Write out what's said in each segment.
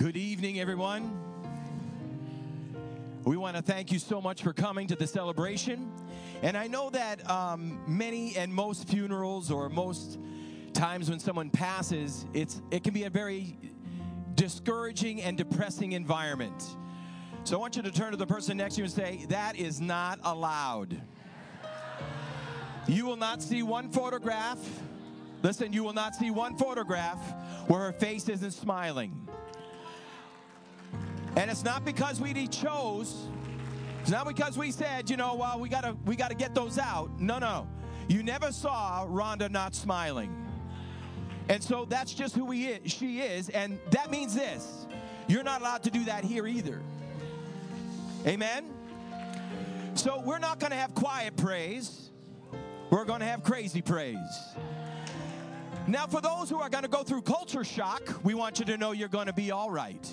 Good evening, everyone. We want to thank you so much for coming to the celebration. And I know that many and most funerals or most times when someone passes, it can be a very discouraging and depressing environment. So I want you to turn to the person next to you and say, that is not allowed. You will not see one photograph. Listen, you will not see one photograph where her face isn't smiling. And it's not because we chose. It's not because we said, well, we gotta get those out. No. You never saw Rhonda not smiling. And so that's just who she is. And that means this. You're not allowed to do that here either. Amen? So we're not going to have quiet praise. We're going to have crazy praise. Now, for those who are going to go through culture shock, we want you to know you're going to be all right.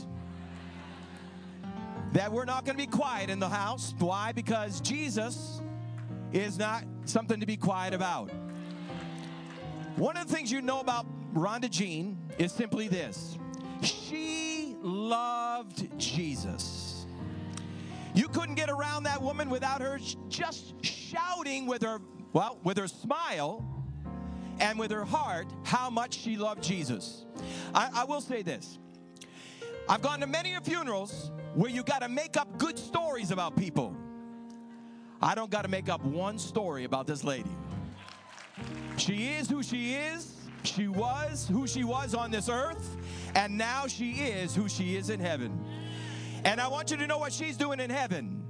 That we're not going to be quiet in the house. Why? Because Jesus is not something to be quiet about. One of the things you know about Rhonda Jean is simply this. She loved Jesus. You couldn't get around that woman without her just shouting with her smile and with her heart how much she loved Jesus. I will say this. I've gone to many funerals where you got to make up good stories about people. I don't got to make up one story about this lady. She is who she is. She was who she was on this earth. And now she is who she is in heaven. And I want you to know what she's doing in heaven.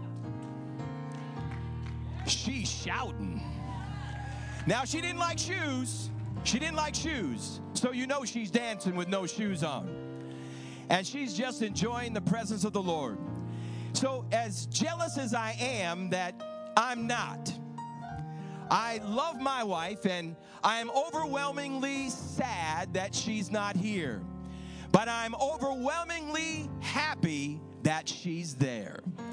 She's shouting. Now, she didn't like shoes. So you know she's dancing with no shoes on. And she's just enjoying the presence of the Lord. So as jealous as I am that I'm not, I love my wife and I am overwhelmingly sad that she's not here. But I'm overwhelmingly happy that she's there.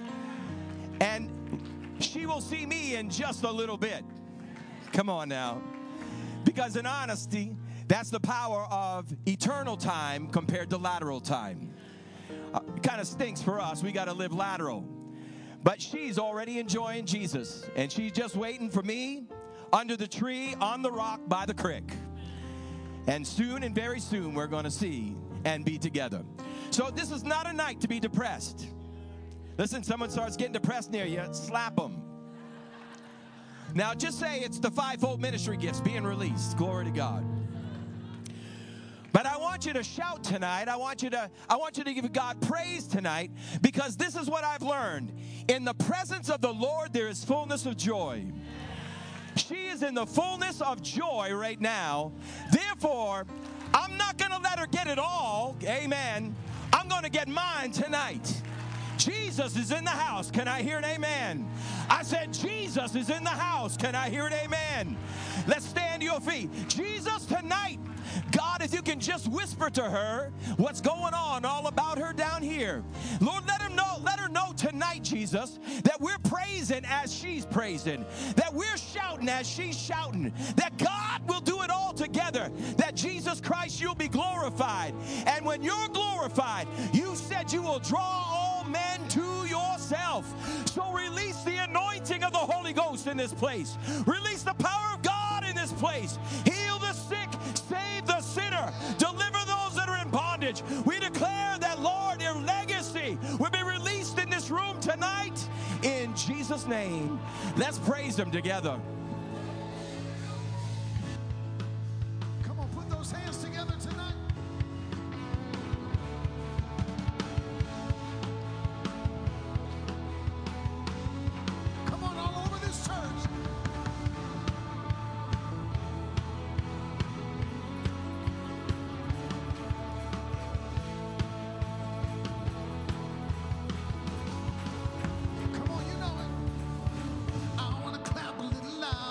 And she will see me in just a little bit. Come on now. Because in honesty, that's the power of eternal time compared to lateral time. It kind of stinks for us. We got to live lateral. But she's already enjoying Jesus. And she's just waiting for me under the tree, on the rock, by the creek. And soon and very soon, we're going to see and be together. So this is not a night to be depressed. Listen, someone starts getting depressed near you, slap them. Now, just say it's the fivefold ministry gifts being released. Glory to God. But I want you to shout tonight. I want you to give God praise tonight, because this is what I've learned. In the presence of the Lord, there is fullness of joy. She is in the fullness of joy right now. Therefore, I'm not going to let her get it all. Amen. I'm going to get mine tonight. Jesus is in the house. Can I hear an amen? I said, Jesus is in the house. Can I hear an amen? Let's stand to your feet. Jesus, tonight, God, if you can just whisper to her what's going on all about her down here. Lord, let her know tonight, Jesus, that we're praising as she's praising, that we're shouting as she's shouting, that God will do it all together, that Jesus Christ, you'll be glorified. And when you're glorified, you said you will draw all men to yourself. So release the anointing of the Holy Ghost in this place. Release the power of God in this place. Heal the sick, save the sinner, deliver those that are in bondage. We declare that, Lord, your legacy will be released in this room tonight in Jesus' name. Let's praise him together. Come on, put those hands together tonight. Come on, all over this church. Come on, you know it. I want to clap a little loud.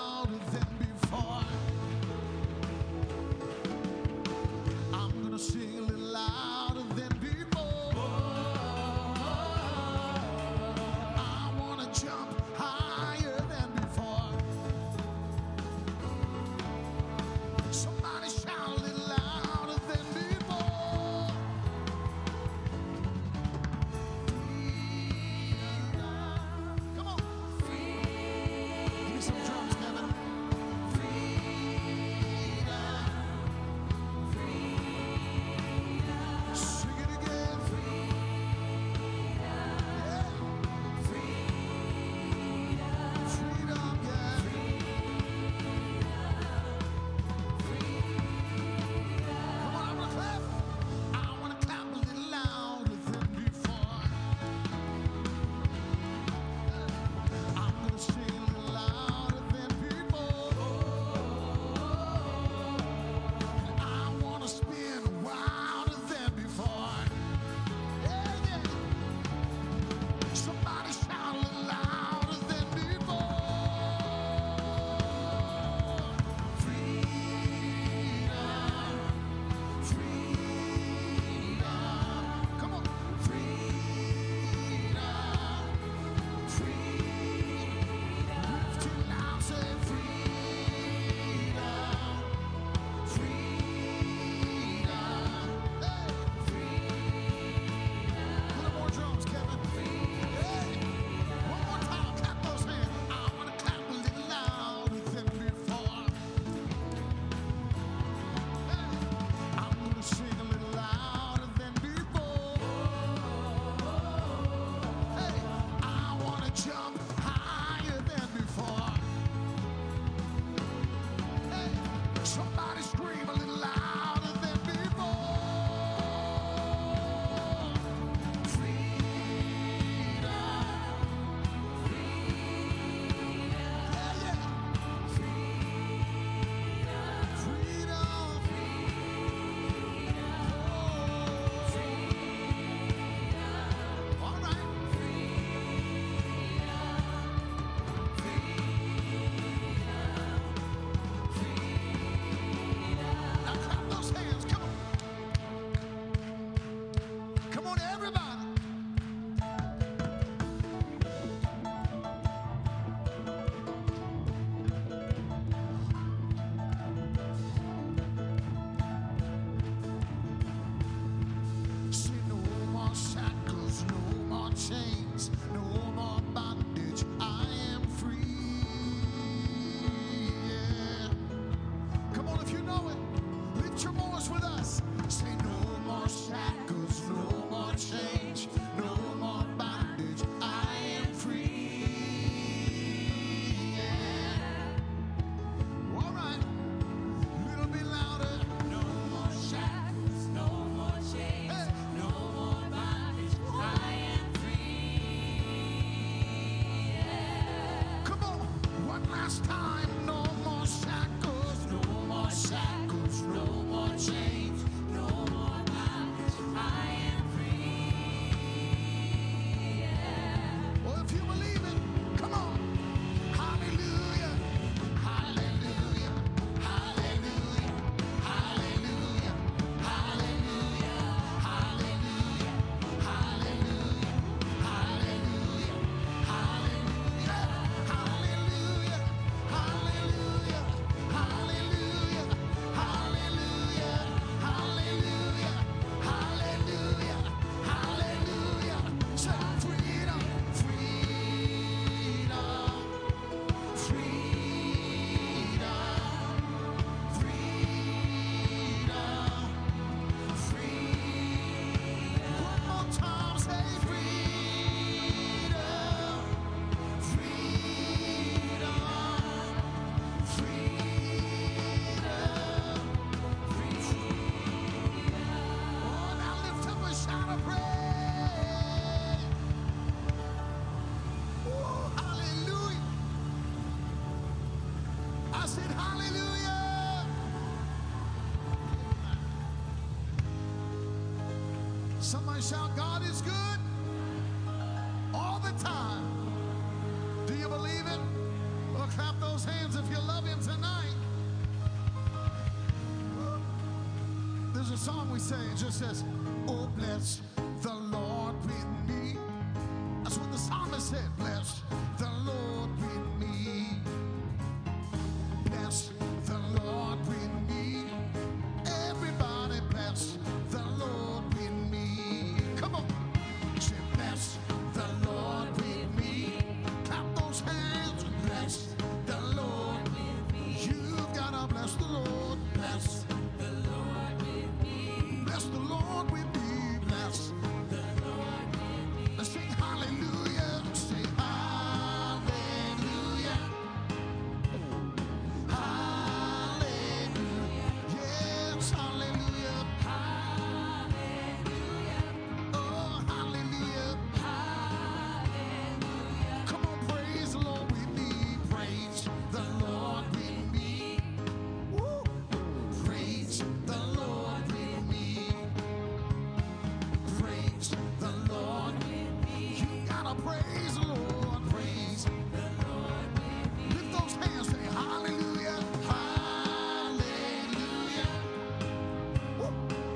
Somebody shout, God is good all the time. Do you believe it? Well, clap those hands if you love him tonight. There's a song we say, it just says, oh, bless the Lord with me. That's what the psalmist said, bless the Lord with me. Bless the Lord with me. Everybody bless the Lord with me. Come on. Say, bless the Lord with me. Clap those hands and bless the Lord with me. You've got to bless the Lord. Bless the Lord with me. Bless the Lord with me. Bless the Lord with me. Let's sing hallelujah. Say hallelujah. Hallelujah. Yes, hallelujah. Hallelujah. Oh, hallelujah. Hallelujah. Come on, praise the Lord with me. Praise the Lord with me. Woo. Praise the Lord with me. Praise the Lord with me. You gotta praise the Lord. Praise the Lord with me. Lift those hands, say hallelujah. Hallelujah. Woo.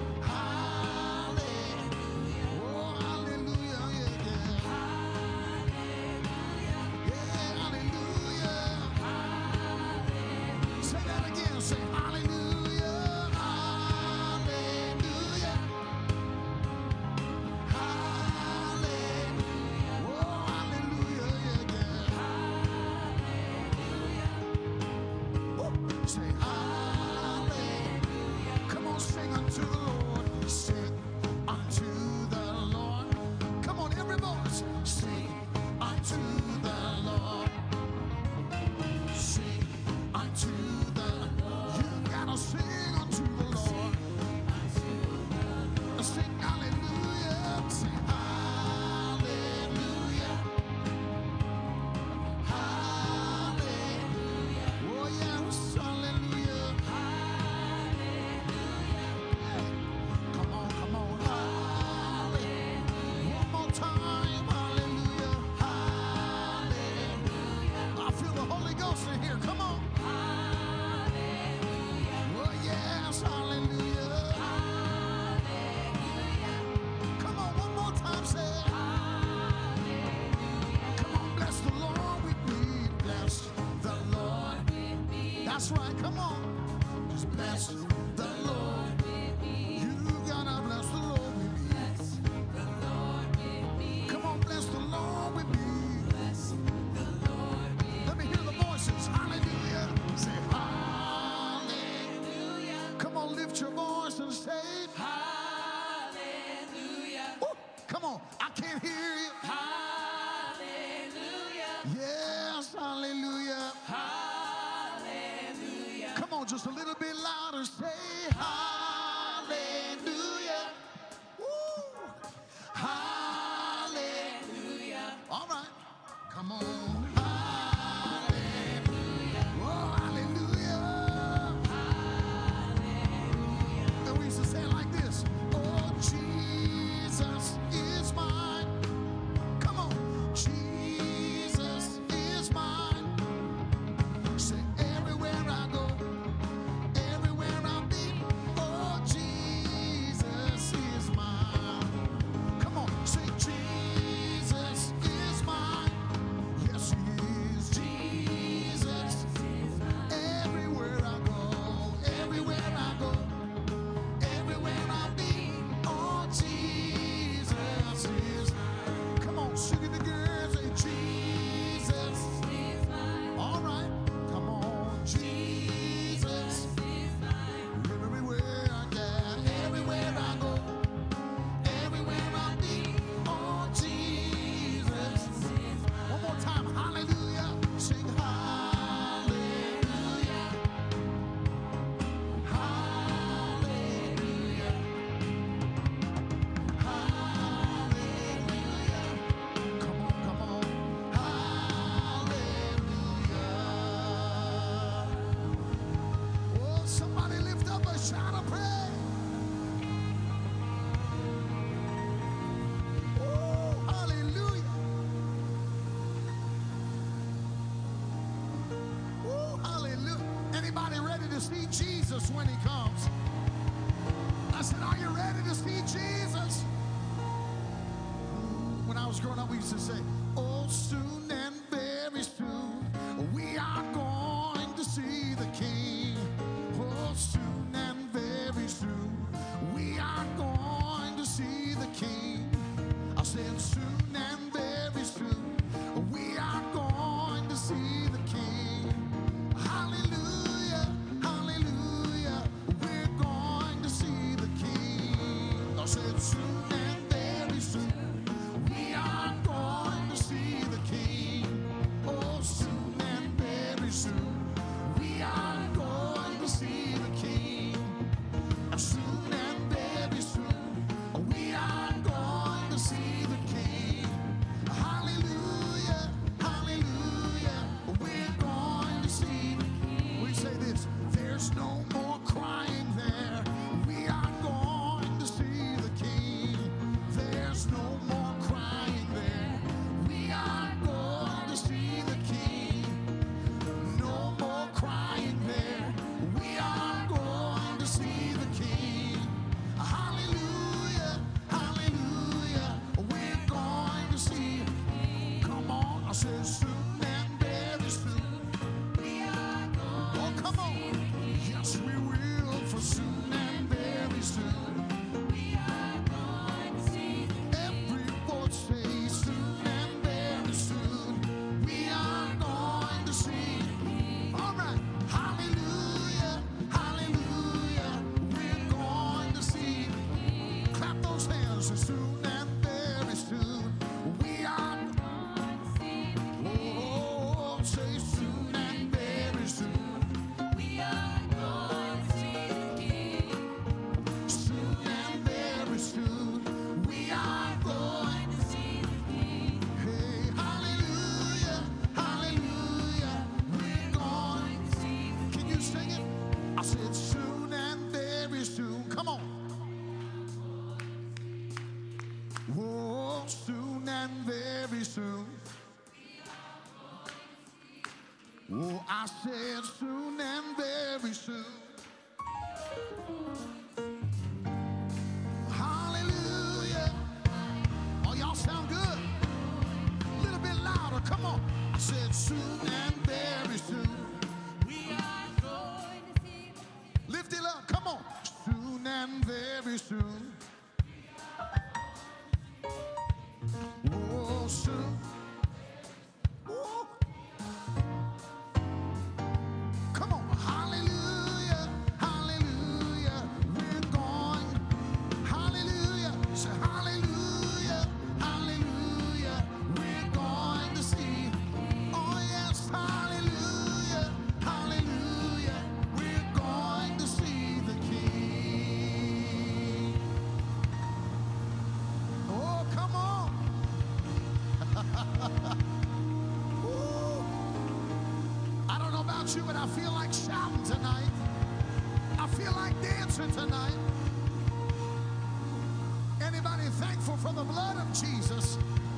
Hallelujah. Oh, hallelujah. Yeah, yeah. Hallelujah. Yeah, hallelujah. Say that again. Say hallelujah. Hallelujah. Hallelujah. Oh, hallelujah. Yeah, yeah. Woo. Say hallelujah. Come on, sing unto the Lord. Sing unto the Lord. Come on, every voice. Sing unto the Lord. Sing unto the Lord. You gotta sing unto the Lord. Sing hallelujah. Sing hallelujah. Hallelujah. Oh yes, hallelujah. Hallelujah. Come on, come on. Hallelujah. One more time. Hallelujah. Hallelujah. I feel the Holy Ghost in here. Come on. Hallelujah. Oh yes, hallelujah. Hallelujah. Come on, one more time. Say hallelujah. Come on, bless the Lord with me. Bless the Lord with me. That's right. Come on. Just bless the Lord with me. You gotta bless the Lord with me. Bless the Lord with me. Come on, bless the Lord with me. Bless the Lord with me. Let me hear the voices. Hallelujah. Say hallelujah. Come on, lift your voice and say hallelujah. Woo. Come on, I can't hear you. Hallelujah. Yes, hallelujah. Hallelujah. Come on, just a little bit louder. Say hallelujah. Woo. Hallelujah. All right. Come on. Hallelujah. Oh, hallelujah. Hallelujah. And we used to say it like this. Oh, Jesus is mine. Come on. Jesus is mine. Say everywhere I go, everywhere I be. Oh, Jesus is mine. Come on. Say Jesus is mine. Yes, he is. Jesus when he comes. I said, are you ready to see Jesus? When I was growing up, we used to say, oh, soon and very soon, we are going to see the King. Oh, soon and very soon, we are going to see the King. I said, soon and very soon, we are going to see the King. Hallelujah, hallelujah, we're going to see the King. I said, soon and very soon, we are going to see the King. Oh, soon and very soon, we are going to see the King. Soon and very soon, we are going to see the King. Hallelujah, hallelujah, we're going to see the King. We say this, there's no more crying there. We are going to see the King. There's no more crying there. We are going to see the King. No more crying there. We are going to see the King. Hallelujah, hallelujah, we're going to see. Come on, I said soon and very soon. We are going oh, come on. Yes, we will for soon and very soon. We are going to see. Every voice say soon and very soon. We are going to see. All right, hallelujah, hallelujah, we're going to see. Clap those hands soon and very soon. We are oh, say soon and very soon. We are going to see the King. Soon and very soon. We are going to see the King. Hey, hallelujah, hallelujah, we're going to see the King. Can you sing it? I said soon and very soon. Come on. Oh, soon and very soon. Oh, I said soon and very soon. Hallelujah. Oh, y'all sound good. A little bit louder. Come on. I said soon and very soon. We are going to see. Lift it up. Come on. Soon and very soon. Oh, soon. Oh. Come on. Hallelujah. Hallelujah. We're going. Hallelujah. Say hallelujah. Hallelujah. We're going to see. Oh, yes. Hallelujah. Hallelujah. We're going to see the King. Oh, come on. Woo. I don't know about you, but I feel like shouting tonight. I feel like dancing tonight. Anybody thankful for the blood of Jesus?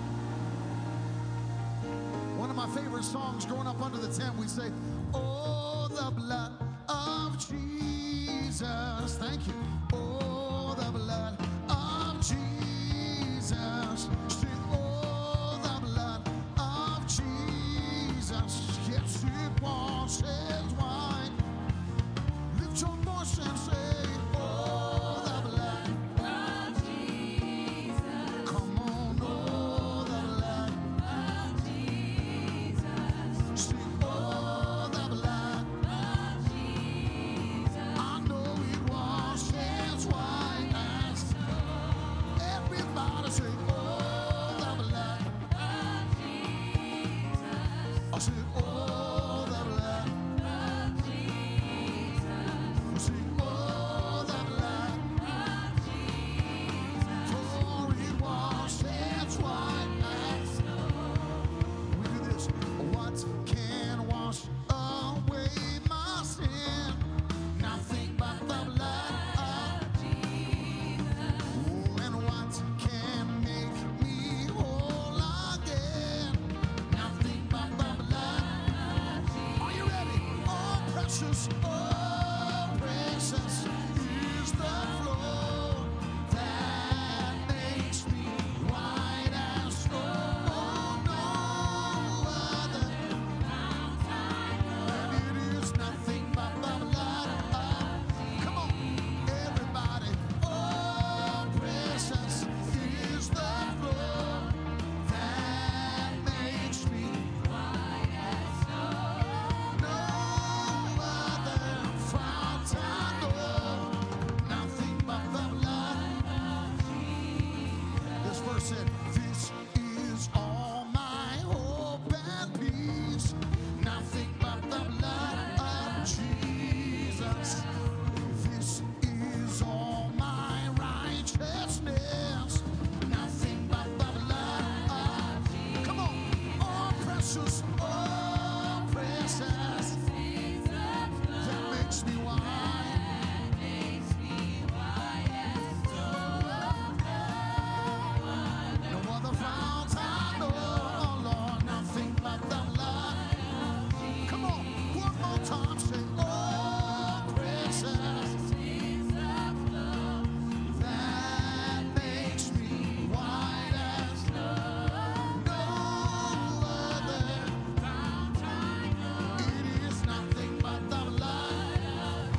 One of my favorite songs growing up under the tent, we say, oh, the blood of Jesus. Thank you. Oh, the blood of Jesus. Sing, oh, the blood of Jesus. Yes, it washes white. Lift your voice and say, oh, the blood of Jesus. Come on, oh, the blood of Jesus. Sing, oh, the blood of Jesus. I know it washes white as snow. Everybody say, oh, the blood of Jesus. I say, oh, the blood of Jesus. Sing, oh, the blood of Jesus. For it washes white as snow. We do this. What can wash away my sin? Nothing but the blood of Jesus. Oh, and what can make me whole again? Nothing but the blood It's just, oh, precious. That makes me wise. No other fount I know, oh Lord, nothing but the blood. Come on, one more time, say, oh, precious. That makes me white as snow. No other fount I know. It is nothing but the blood of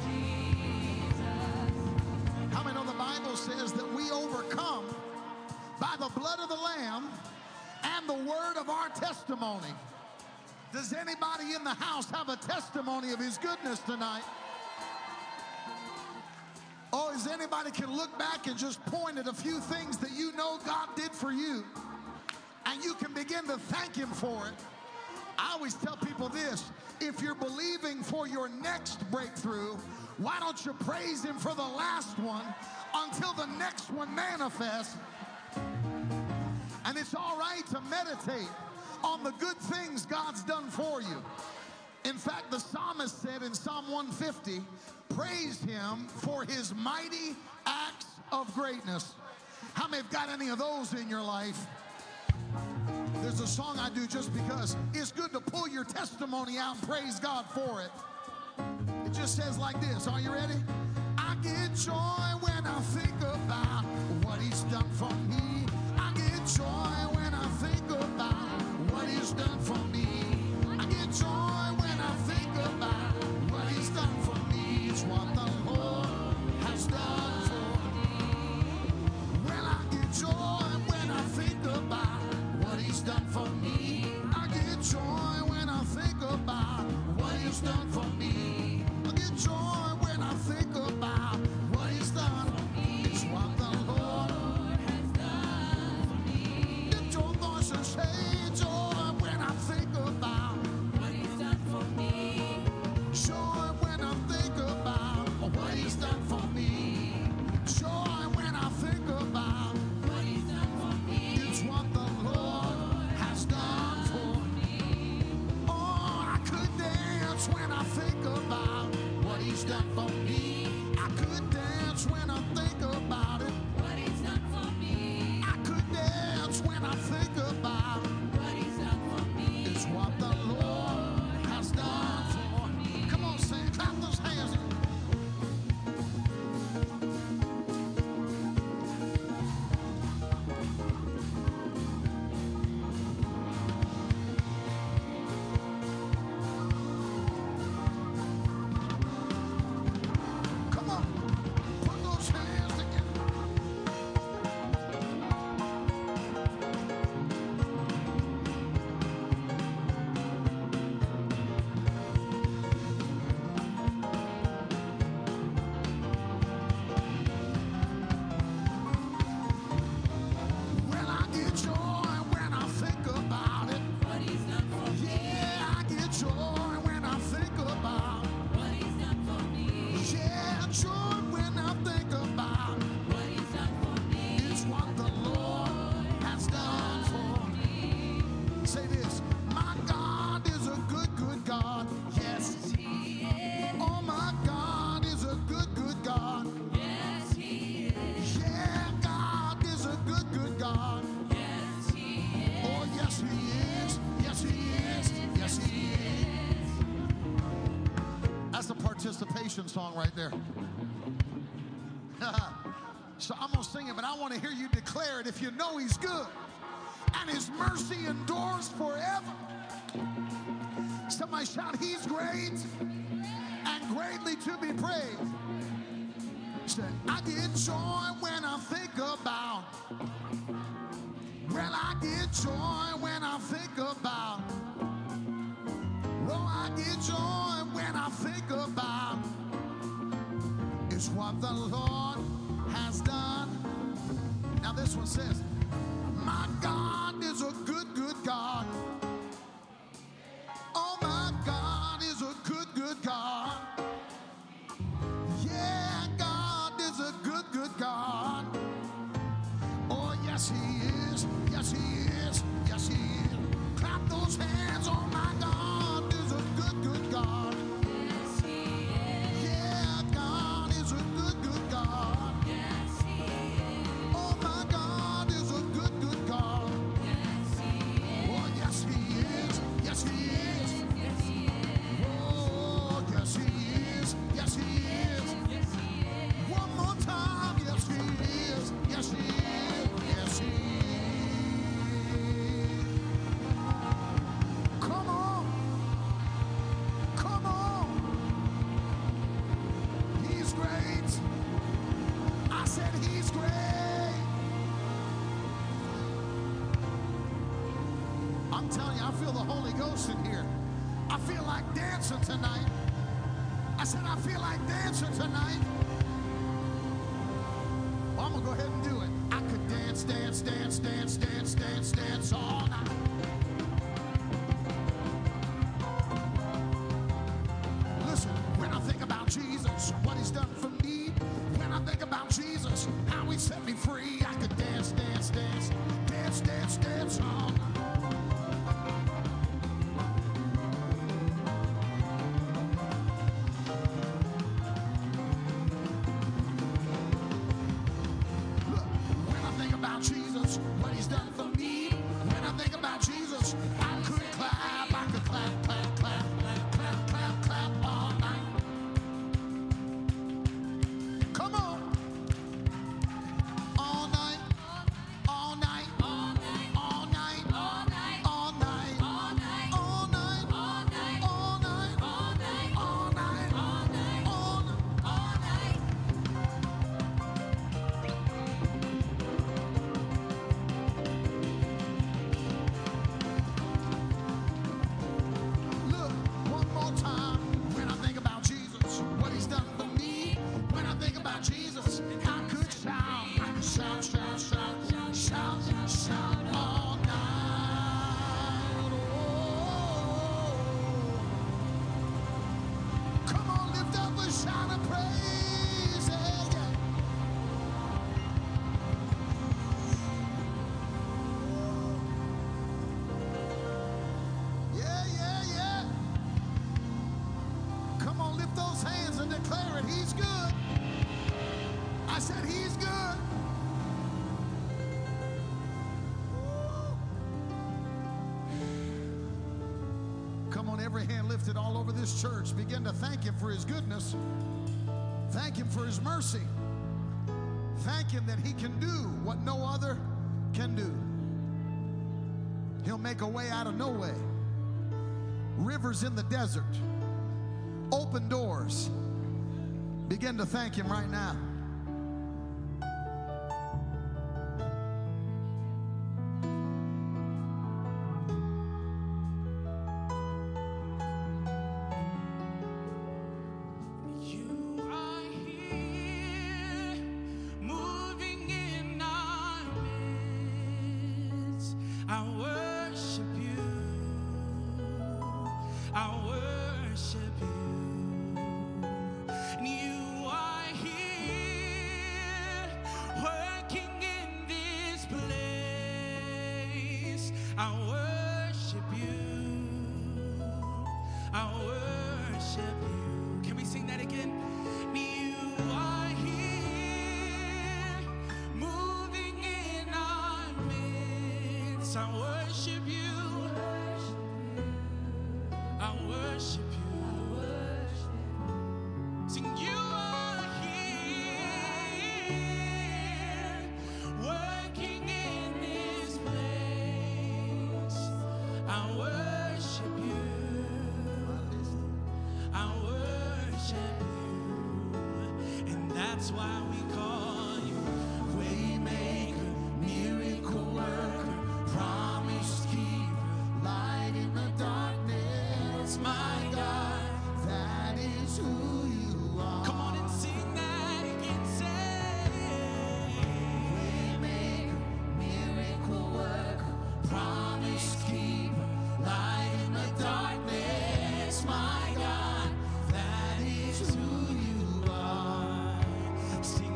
Jesus. How many know the Bible says that we overcome by the blood of the Lamb and the word of our testimony? Does anybody in the house have a testimony of his goodness tonight? Oh, is anybody can look back and just point at a few things that you know God did for you, and you can begin to thank him for it? I always tell people this: if you're believing for your next breakthrough, why don't you praise him for the last one until the next one manifests? And it's all right to meditate on the good things God's done for you. In fact, the psalmist said in Psalm 150, praise him for his mighty acts of greatness. How many have got any of those in your life? There's a song I do just because it's good to pull your testimony out and praise God for it. It just says like this. Are you ready? I get joy when I think about what he's done for me. I get joy when I think about what he's done for me. I get joy when I think about what he's done for me. It's what the Lord has done for me. Well, I get joy when I think about what he's done for me. I get joy when I think about what he's done for me. I get joy when I think about what he's done for me. It's what the Lord has done for me. Lift your voice and say joy when I think about what he's done for me. Joy when I think about what he's done for me. Joy when I think about what he's done for me. It's what the Lord has done for me. Oh, I could dance when I think about what he's done for me. I could dance when I think about it. What he's done for me. I could dance when I think about what he's done for me. It's what the Lord has done for me. Come on, say it. Clap those hands. Come on, put those hands together. Well, I get joy when I think about it. What he's done for me. Yeah, I get joy when I think about what he's done for me. Yeah, joy when I think about what he's done for me. It's what the Lord has done for me. Say this: my God is a good, good God. Yes, he is. Oh, my God is a good, good God. Yes, he is. Yeah, God is a good, good God. Yes, he is. Oh, yes, he is. Yes, he is. Yes, he is. That's a participation song right there. So I'm going to sing it, but I want to hear you declare it if you know he's good and his mercy endures forever. Somebody shout, he's great and greatly to be praised. Say, I get joy when I think about. Well, I get joy when I think about. Oh, I get joy when I think about. It's what the Lord has done. Now this one says, my God is a good, good God. Oh, my God is a good, good God. Yeah, God is a good, good God. Oh, yes, he is. Yes, he is. Yes, he is. Clap those those hands. Oh, my God is a good, good God. Yes, He is. Yeah, God is a good, good God. Yes, He is. Oh, my God is a good, good God. Yes, He is. Oh, yes, He is. Yes, He is. Yes, He is. Oh, yes, He is. Yes, He is. Yes, He is. One more time. Yes, He is. Yes, He is. Yes, He is. Come on. Come on. He's great. I said He's great. I'm telling you, I feel the Holy Ghost in here. I feel like dancing tonight. I said, I feel like dancing tonight. Well, I'm going to go ahead and do it. I could dance, dance, dance, dance, dance, dance, dance all night. Listen, when I think about Jesus, what He's done for me, when I think about Jesus, how He set me free, I could dance, dance, dance, dance, dance, dance all night. Look, when I think about Jesus, what He's done for me, when I think about Jesus, I could clap, I could clap, clap, clap, clap, clap, clap, clap all night. Come on. All night, all night, all night, all night, All night. all night, All night. all night, All night. all night, All night. all night, All night. all night. All night. Look, one more time. When I think about Jesus, what He's done for me. When I think about Jesus, I could shout, shout, shout, shout, shout, shout all night. Oh, come on, lift up a shout of praise. Yeah, yeah. Yeah, yeah, yeah. Come on, lift those hands and declare it. He's good. I said He's good. Woo. Come on, every hand lifted all over this church. Begin to thank Him for His goodness. Thank Him for His mercy. Thank Him that He can do what no other can do. He'll make a way out of no way. Rivers in the desert. Open doors. Begin to thank Him right now. You are here, moving in our midst. I worship You. I worship You. And You are here, working in this place. I worship You. I worship You. Can we sing that again? You are here, moving in our midst. I worship You. I worship You. Sing, You are here, working in this place. I worship You. I worship You. And that's why we call You Waymaker, miracle worker, promise keeper, light in the darkness. My God, that is who You are. Come on and sing that again. Say, Waymaker, miracle worker, promise keeper, light in the darkness. My God, that is who You are. Sing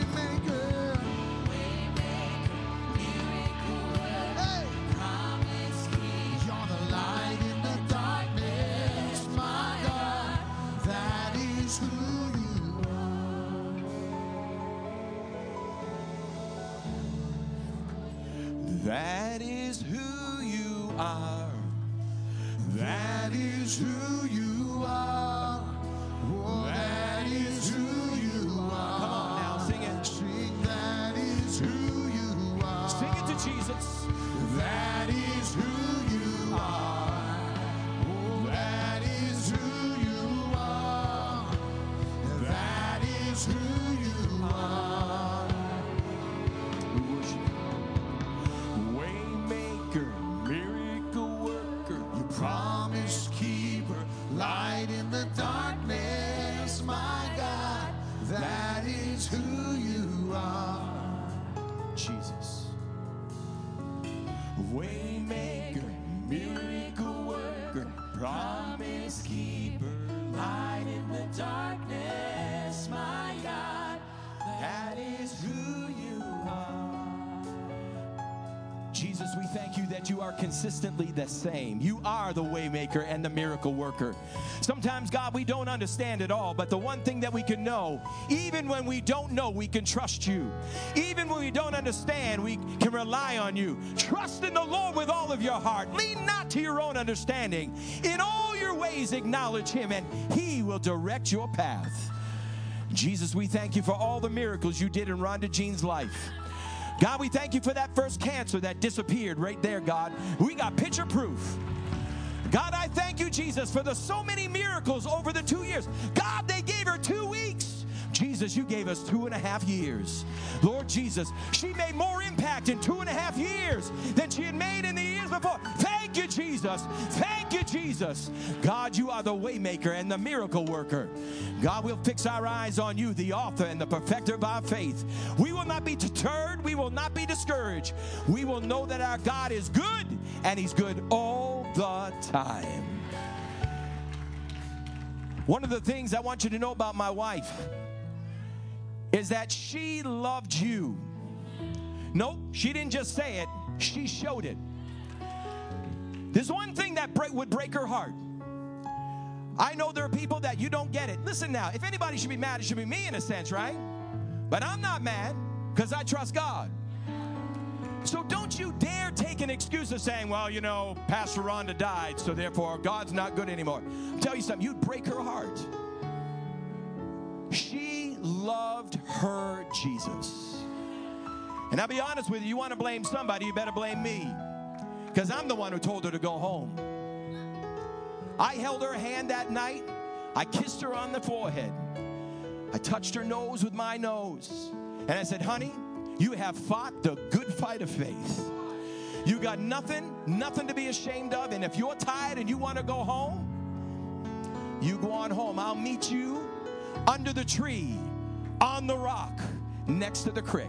Waymaker. Hey. You're the light in the darkness, my God. That is who you are. That is who you are. That is who you are. Oh, that is who you are. Come on now, sing it. Sing, that is who you are. Sing it to Jesus. That is who you are. Oh, that is who you are. That is who you are. We worship you. Waymaker, miracle worker, You promise keeper, light in the darkness, my God. That is who you are. Jesus. Waymaker, miracle worker, promise keeper, light in the darkness, my God. That is who you are. Jesus, we thank you that you are consistently the same. You are the waymaker and the miracle worker. Sometimes, God, we don't understand it all, but the one thing that we can know, even when we don't know, we can trust you. Even when we don't understand, we can rely on you. Trust in the Lord with all of your heart. Lean not to your own understanding. In all your ways, acknowledge him, and he will direct your path. Jesus, we thank you for all the miracles you did in Rhonda Jean's life. God, we thank you for that first cancer that disappeared right there, God. We got picture proof. God, I thank you, Jesus, for the so many miracles over the 2 years. God, they gave her 2 weeks. Jesus, you gave us 2.5 years. Lord Jesus, she made more impact in 2.5 years than she had made in the years before. Thank you, Jesus. Thank you, Jesus. God, you are the waymaker and the miracle worker. God, we'll fix our eyes on you, the author and the perfecter of our faith. We will not be deterred. We will not be discouraged. We will know that our God is good, and he's good all the time. One of the things I want you to know about my wife is that she loved you. No, she didn't just say it, she showed it. There's one thing that would break her heart. I know there are people that you don't get it. Listen now, if anybody should be mad, it should be me in a sense, right? But I'm not mad because I trust God. So don't you dare take an excuse of saying, well, you know, Pastor Rhonda died, so therefore God's not good anymore. I'll tell you something, you'd break her heart. She loved her Jesus. And I'll be honest with you, you want to blame somebody, you better blame me. Because I'm the one who told her to go home. I held her hand that night. I kissed her on the forehead. I touched her nose with my nose. And I said, honey, you have fought the good fight of faith. You got nothing to be ashamed of. And if you're tired and you want to go home, you go on home. I'll meet you under the tree, on the rock, next to the creek.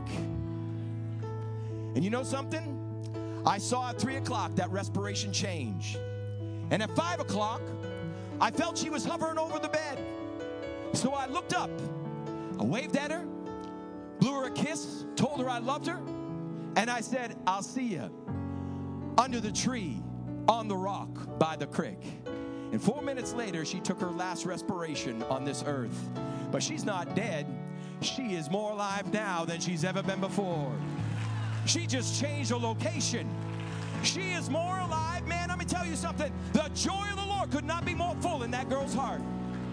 And you know something? I saw at 3 o'clock that respiration change. And at 5 o'clock, I felt she was hovering over the bed. So I looked up. I waved at her, blew her a kiss, told her I loved her, and I said, I'll see you under the tree, on the rock, by the creek. And 4 minutes later, she took her last respiration on this earth. But she's not dead. She is more alive now than she's ever been before. She just changed her location. She is more alive. Man, let me tell you something. The joy of the Lord could not be more full in that girl's heart.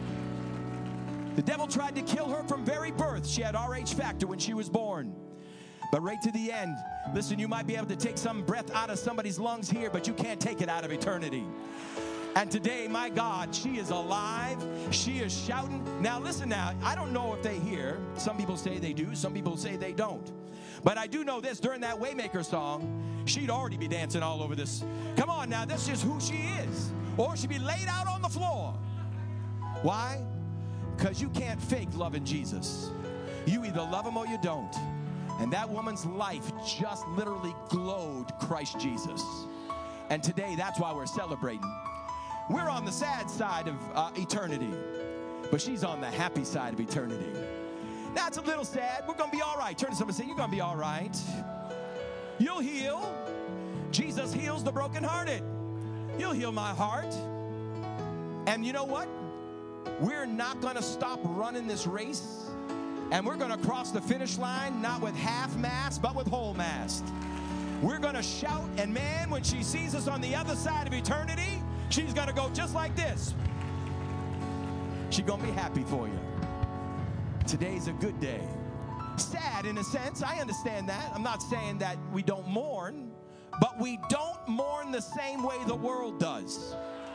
The devil tried to kill her from very birth. She had RH factor when she was born. But right to the end, listen, you might be able to take some breath out of somebody's lungs here, but you can't take it out of eternity. And today, my God, she is alive. She is shouting. Now, listen now, I don't know if they hear. Some people say they do. Some people say they don't. But I do know this, during that Waymaker song, she'd already be dancing all over this. Come on now, that's just who she is. Or she'd be laid out on the floor. Why? Because you can't fake loving Jesus. You either love him or you don't. And that woman's life just literally glowed Christ Jesus. And today, that's why we're celebrating. We're on the sad side of eternity, but she's on the happy side of eternity. That's a little sad. We're going to be all right. Turn to someone and say, you're going to be all right. You'll heal. Jesus heals the brokenhearted. You'll heal my heart. And you know what? We're not going to stop running this race. And we're going to cross the finish line, not with half mast, but with whole mast. We're going to shout, and man, when she sees us on the other side of eternity, she's going to go just like this. She's going to be happy for you. Today's a good day. Sad in a sense, I understand that. I'm not saying that we don't mourn, but we don't mourn the same way the world does.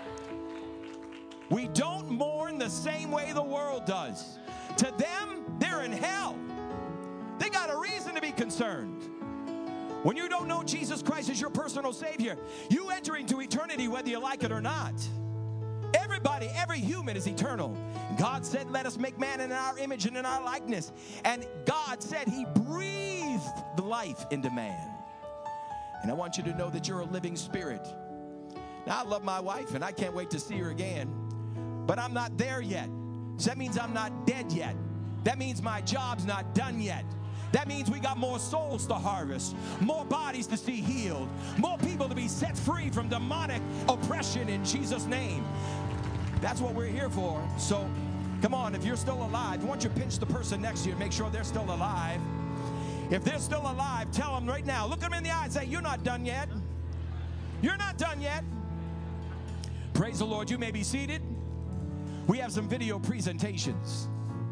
We don't mourn the same way the world does. To them, they're in hell. They got a reason to be concerned. When you don't know Jesus Christ as your personal Savior, you enter into eternity whether you like it or not. Everybody, every human is eternal. God said, let us make man in our image and in our likeness. And God said he breathed the life into man. And I want you to know that you're a living spirit. Now, I love my wife, and I can't wait to see her again. But I'm not there yet. So that means I'm not dead yet. That means my job's not done yet. That means we got more souls to harvest, more bodies to see healed, more people to be set free from demonic oppression in Jesus' name. That's what we're here for. So, come on, if you're still alive, I want you to pinch the person next to you and make sure they're still alive. If they're still alive, tell them right now, look them in the eye and say, you're not done yet. You're not done yet. Praise the Lord. You may be seated. We have some video presentations.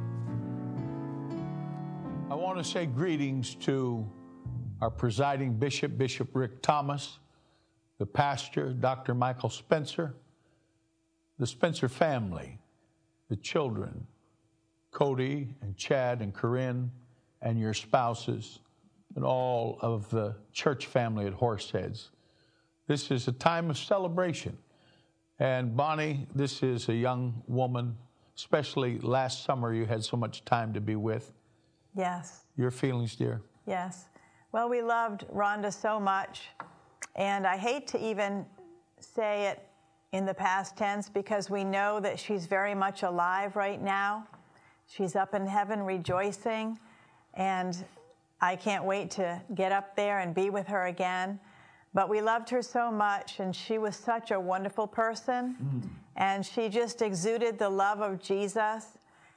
I want to say greetings to our presiding bishop, Bishop Rick Thomas, the pastor, Dr. Michael Spencer, the Spencer family, the children, Cody and Chad and Corinne, and your spouses, and all of the church family at Horseheads. This is a time of celebration. And Bonnie, this is a young woman, especially last summer you had so much time to be with. Yes. Your feelings, dear? Yes. Well, we loved Rhonda so much, and I hate to even say it in the past tense because we know that she's very much alive right now. She's up in heaven rejoicing, and I can't wait to get up there and be with her again. But we loved her so much, and she was such a wonderful person, and she just exuded the love of Jesus.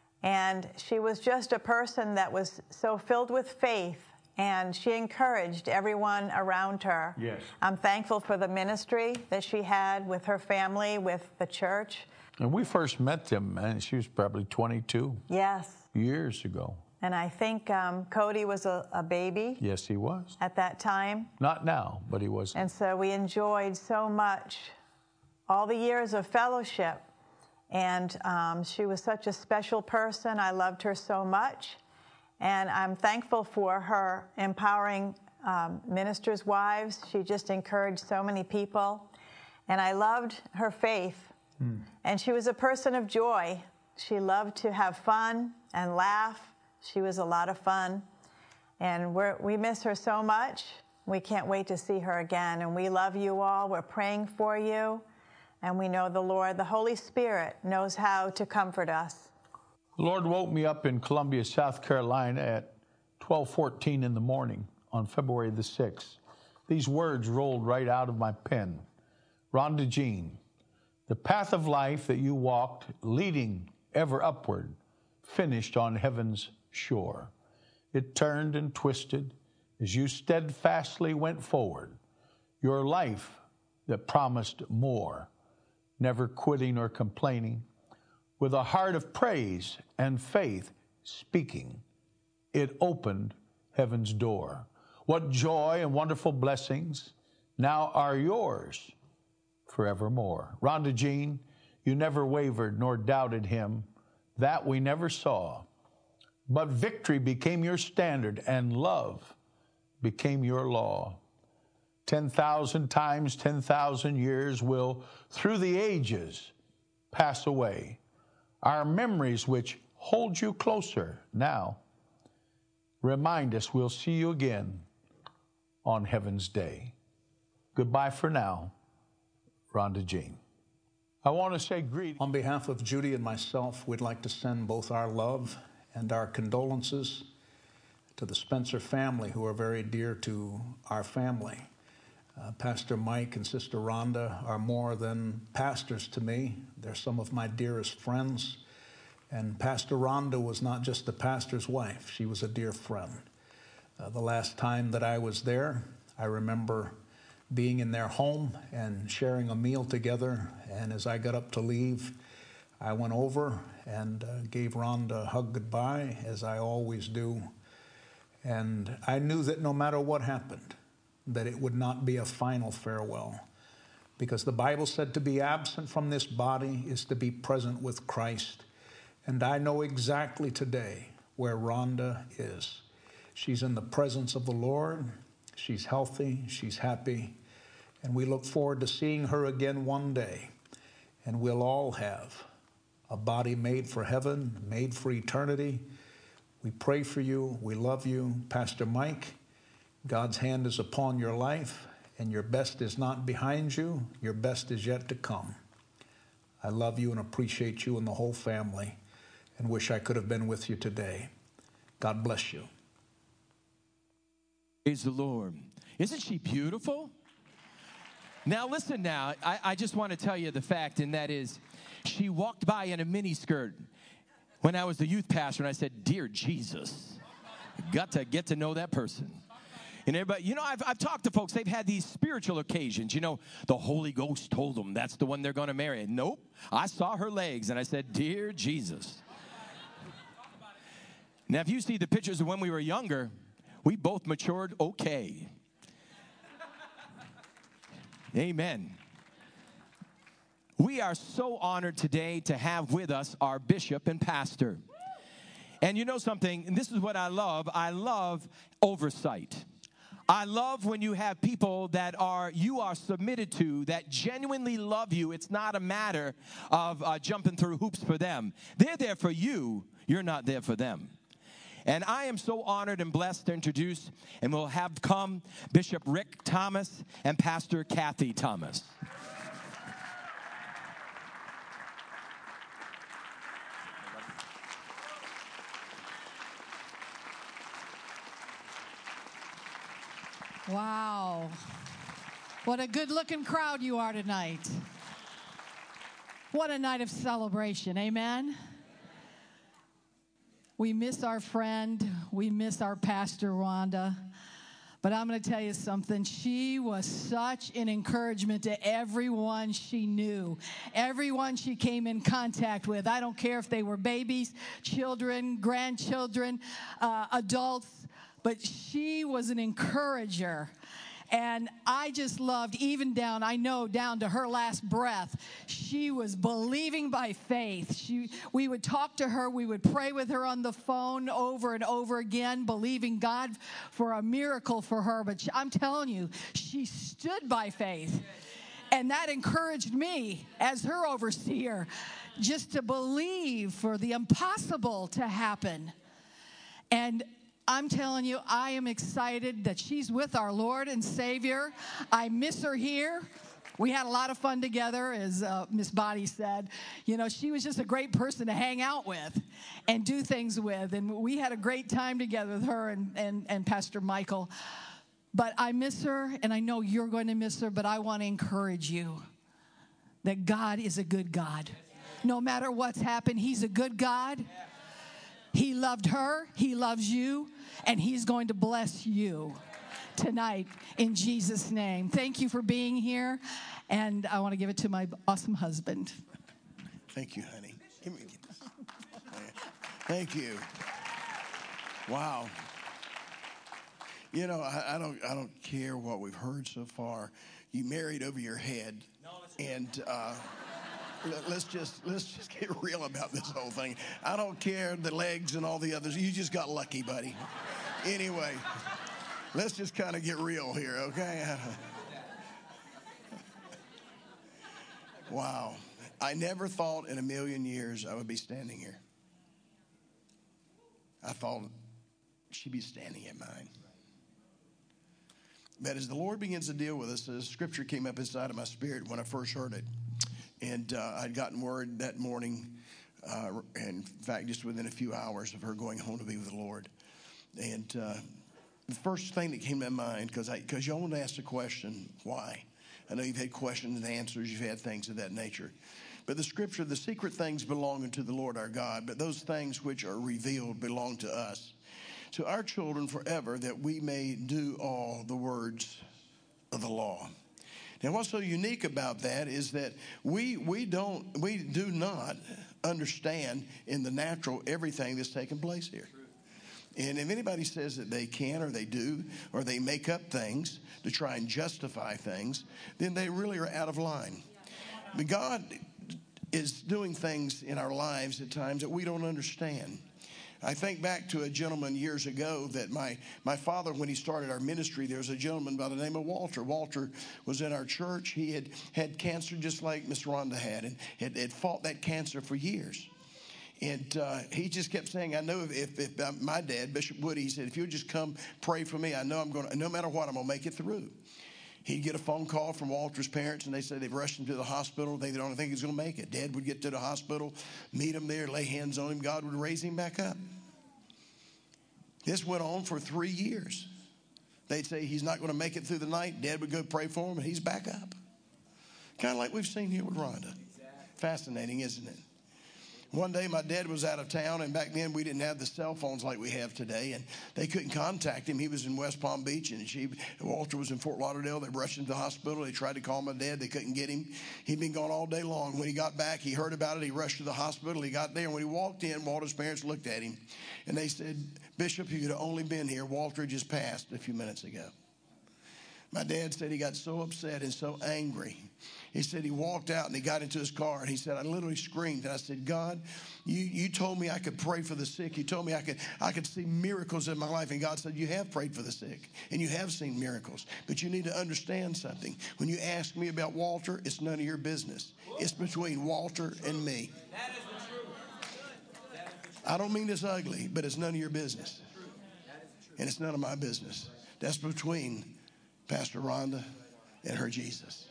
And she was just a person that was so filled with faith, and she encouraged everyone around her. Yes. I'm thankful for the ministry that she had with her family, with the church. And we first met them, and she was probably 22 Yes. years ago. And I think Cody was a baby Yes, he was. at that time. Not now, but he was. And so we enjoyed so much all the years of fellowship. And she was such a special person. I loved her so much. And I'm thankful for her empowering ministers' wives. She just encouraged so many people. And I loved her faith. And she was a person of joy. She loved to have fun and laugh. She was a lot of fun. And we miss her so much. We can't wait to see her again. And we love you all. We're praying for you. And we know the Lord, the Holy Spirit, knows how to comfort us. The Lord woke me up in Columbia, South Carolina at 12:14 in the morning on February the 6th. These words rolled right out of my pen. Rhonda Jean, the path of life that you walked, leading ever upward, finished on heaven's shore. It turned and twisted as you steadfastly went forward. Your life that promised more, never quitting or complaining, with a heart of praise and faith speaking. It opened heaven's door. What joy and wonderful blessings now are yours forevermore. Rhonda Jean, you never wavered nor doubted him. That we never saw. But victory became your standard and love became your law. 10,000 times 10,000 years will, through the ages, pass away. Our memories which hold you closer now remind us we'll see you again on heaven's day. Goodbye for now, Rhonda Jean. I want to say greetings. On behalf of Judy and myself, we'd like to send both our love and our condolences to the Spencer family, who are very dear to our family. Pastor Mike and Sister Rhonda are more than pastors to me. They're some of my dearest friends. And Pastor Rhonda was not just the pastor's wife, she was a dear friend. The last time that I was there, I remember being in their home and sharing a meal together. And as I got up to leave, I went over and gave Rhonda a hug goodbye, as I always do. And I knew that no matter what happened, that it would not be a final farewell, because the Bible said to be absent from this body is to be present with Christ. And I know exactly today where Rhonda is. She's in the presence of the Lord. She's healthy. She's happy. And we look forward to seeing her again one day. And we'll all have a body made for heaven, made for eternity. We pray for you. We love you. Pastor Mike, God's hand is upon your life, and your best is not behind you. Your best is yet to come. I love you and appreciate you and the whole family, and wish I could have been with you today. God bless you. Praise the Lord. Isn't she beautiful? Now listen now, I just want to tell you the fact, and that is, she walked by in a miniskirt when I was the youth pastor, and I said, "Dear Jesus, got to get to know that person." And everybody, you know, I've talked to folks, they've had these spiritual occasions. You know, the Holy Ghost told them that's the one they're going to marry. Nope. I saw her legs, and I said, "Dear Jesus." Now, if you see the pictures of when we were younger, we both matured okay. Amen. We are so honored today to have with us our bishop and pastor. And you know something, and this is what I love oversight. I love when you have people that you are submitted to, that genuinely love you. It's not a matter of jumping through hoops for them. They're there for you. You're not there for them. And I am so honored and blessed to introduce, and we'll have come Bishop Rick Thomas and Pastor Kathy Thomas. Wow. What a good-looking crowd you are tonight. What a night of celebration. Amen. We miss our friend. We miss our pastor, Rhonda. But I'm going to tell you something. She was such an encouragement to everyone she knew, everyone she came in contact with. I don't care if they were babies, children, grandchildren, adults, but she was an encourager. And I just loved, even down to her last breath, she was believing by faith. We would talk to her, we would pray with her on the phone over and over again, believing God for a miracle for her. But I'm telling you, she stood by faith. And that encouraged me as her overseer, just to believe for the impossible to happen. And I'm telling you, I am excited that she's with our Lord and Savior. I miss her here. We had a lot of fun together, as Miss Bonnie said. You know, she was just a great person to hang out with and do things with. And we had a great time together with her and Pastor Michael. But I miss her, and I know you're going to miss her, but I want to encourage you that God is a good God. No matter what's happened, He's a good God. He loved her, He loves you, and He's going to bless you tonight in Jesus' name. Thank you for being here, and I want to give it to my awesome husband. Thank you, honey. Give me this. Thank you. Wow. You know, I don't care what we've heard so far. You married over your head, and let's just get real about this whole thing. I don't care the legs and all the others. You just got lucky, buddy. Anyway, let's just kind of get real here, okay? Wow. I never thought in a million years I would be standing here. I thought she'd be standing at mine. But as the Lord begins to deal with us, the scripture came up inside of my spirit when I first heard it. And I'd gotten word that morning in fact, just within a few hours of her going home to be with the Lord. And the first thing that came to my mind, because y'all want to ask the question, why? I know you've had questions and answers, you've had things of that nature. But the scripture, the secret things belong unto the Lord our God, but those things which are revealed belong to us, to our children forever, that we may do all the words of the law. And what's so unique about that is that we do not understand in the natural everything that's taking place here. And if anybody says that they can or they do or they make up things to try and justify things, then they really are out of line. But God is doing things in our lives at times that we don't understand. I think back to a gentleman years ago that my father, when he started our ministry, there was a gentleman by the name of Walter. Walter was in our church. He had cancer just like Miss Rhonda had, and had fought that cancer for years. And he just kept saying, I know if my dad, Bishop Woody, he said, if you'll just come pray for me, I know no matter what, I'm going to make it through. He'd get a phone call from Walter's parents, and they said they've rushed him to the hospital. They don't think he's going to make it. Dad would get to the hospital, meet him there, lay hands on him. God would raise him back up. This went on for 3 years. They'd say he's not going to make it through the night. Dad would go pray for him, and he's back up. Kind of like we've seen here with Rhonda. Fascinating, isn't it? One day my dad was out of town, and back then we didn't have the cell phones like we have today, and they couldn't contact him. He was in West Palm Beach, and Walter was in Fort Lauderdale. They rushed him to the hospital. They tried to call my dad. They couldn't get him. He'd been gone all day long. When he got back, he heard about it. He rushed to the hospital. He got there, and when he walked in, Walter's parents looked at him, and they said, Bishop, you could have only been here. Walter just passed a few minutes ago. My dad said he got so upset and so angry. He said he walked out and he got into his car, and he said, I literally screamed. And I said, God, you told me I could pray for the sick. You told me I could see miracles in my life. And God said, you have prayed for the sick and you have seen miracles. But you need to understand something. When you ask me about Walter, it's none of your business. It's between Walter and me. That is the truth. I don't mean this ugly, but it's none of your business. And it's none of my business. That's between Pastor Rhonda and her Jesus.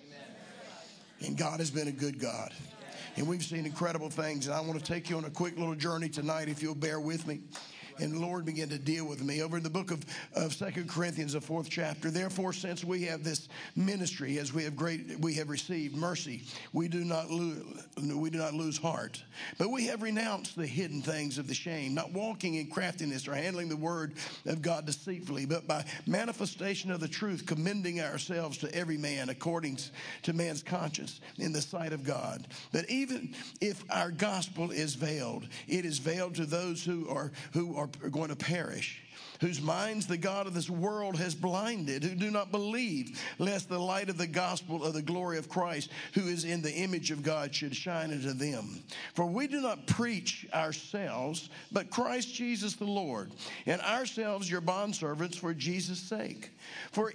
And God has been a good God. And we've seen incredible things. And I want to take you on a quick little journey tonight, if you'll bear with me. And the Lord began to deal with me over in the book of 2 Corinthians, the 4th chapter. Therefore, since we have this ministry, as we have received mercy, we do not lose heart. But we have renounced the hidden things of the shame, not walking in craftiness or handling the word of God deceitfully, but by manifestation of the truth, commending ourselves to every man according to man's conscience in the sight of God. But even if our gospel is veiled, it is veiled to those who are going to perish, whose minds the God of this world has blinded, who do not believe, lest the light of the gospel of the glory of Christ, who is in the image of God, should shine into them. For we do not preach ourselves, but Christ Jesus the Lord, and ourselves your bondservants for Jesus' sake. For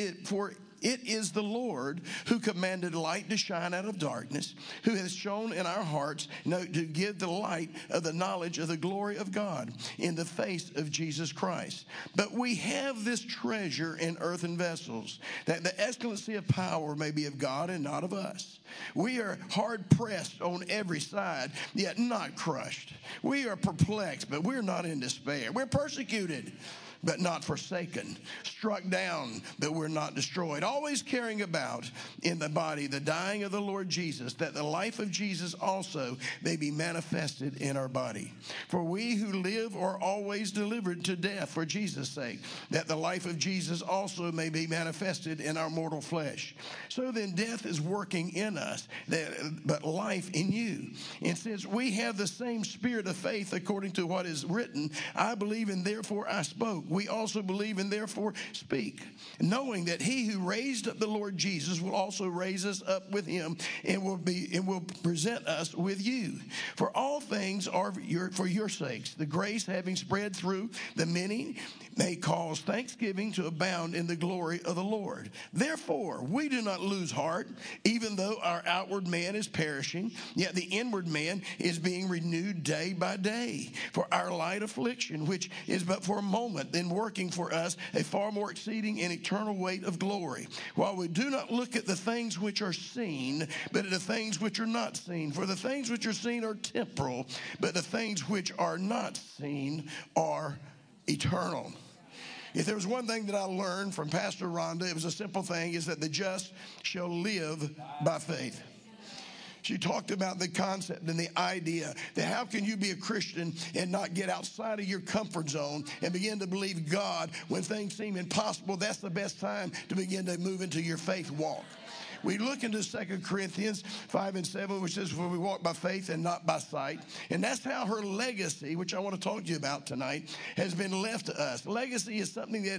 it is the Lord who commanded light to shine out of darkness, who has shown in our hearts to give the light of the knowledge of the glory of God in the face of Jesus Christ. But we have this treasure in earthen vessels, that the excellency of power may be of God and not of us. We are hard pressed on every side, yet not crushed. We are perplexed, but we're not in despair. We're persecuted, but not forsaken, struck down, but we're not destroyed, always carrying about in the body the dying of the Lord Jesus, that the life of Jesus also may be manifested in our body. For we who live are always delivered to death for Jesus' sake, that the life of Jesus also may be manifested in our mortal flesh. So then death is working in us, but life in you. And since we have the same spirit of faith according to what is written, I believe and therefore I spoke. We also believe and therefore speak, knowing that he who raised up the Lord Jesus will also raise us up with him and will present us with you. For all things are for your sakes. The grace having spread through the many may cause thanksgiving to abound in the glory of the Lord. Therefore, we do not lose heart, even though our outward man is perishing, yet the inward man is being renewed day by day. For our light affliction, which is but for a moment, in working for us a far more exceeding and eternal weight of glory, while we do not look at the things which are seen, but at the things which are not seen. For the things which are seen are temporal, but the things which are not seen are eternal. If there was one thing that I learned from Pastor Rhonda, it was a simple thing, is that the just shall live by faith. She talked about the concept and the idea that how can you be a Christian and not get outside of your comfort zone and begin to believe God when things seem impossible? That's the best time to begin to move into your faith walk. We look into 2 Corinthians 5 and 7, which says, for we walk by faith and not by sight. And that's how her legacy, which I want to talk to you about tonight, has been left to us. Legacy is something that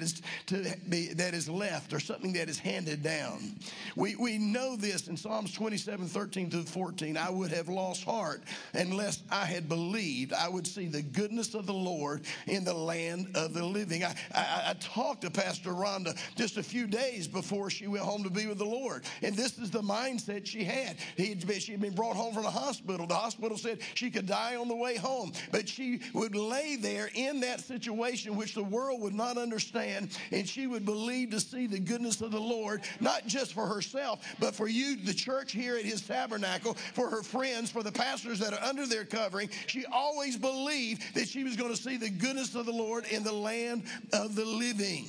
is left, or something that is handed down. We know this in Psalms 27, 13 through 14. I would have lost heart unless I had believed I would see the goodness of the Lord in the land of the living. I talked to Pastor Rhonda just a few days before she went home to be with the Lord. And this is the mindset she had. She had been brought home from the hospital. The hospital said she could die on the way home. But she would lay there in that situation which the world would not understand. And she would believe to see the goodness of the Lord, not just for herself, but for you, the church here at His Tabernacle, for her friends, for the pastors that are under their covering. She always believed that she was going to see the goodness of the Lord in the land of the living.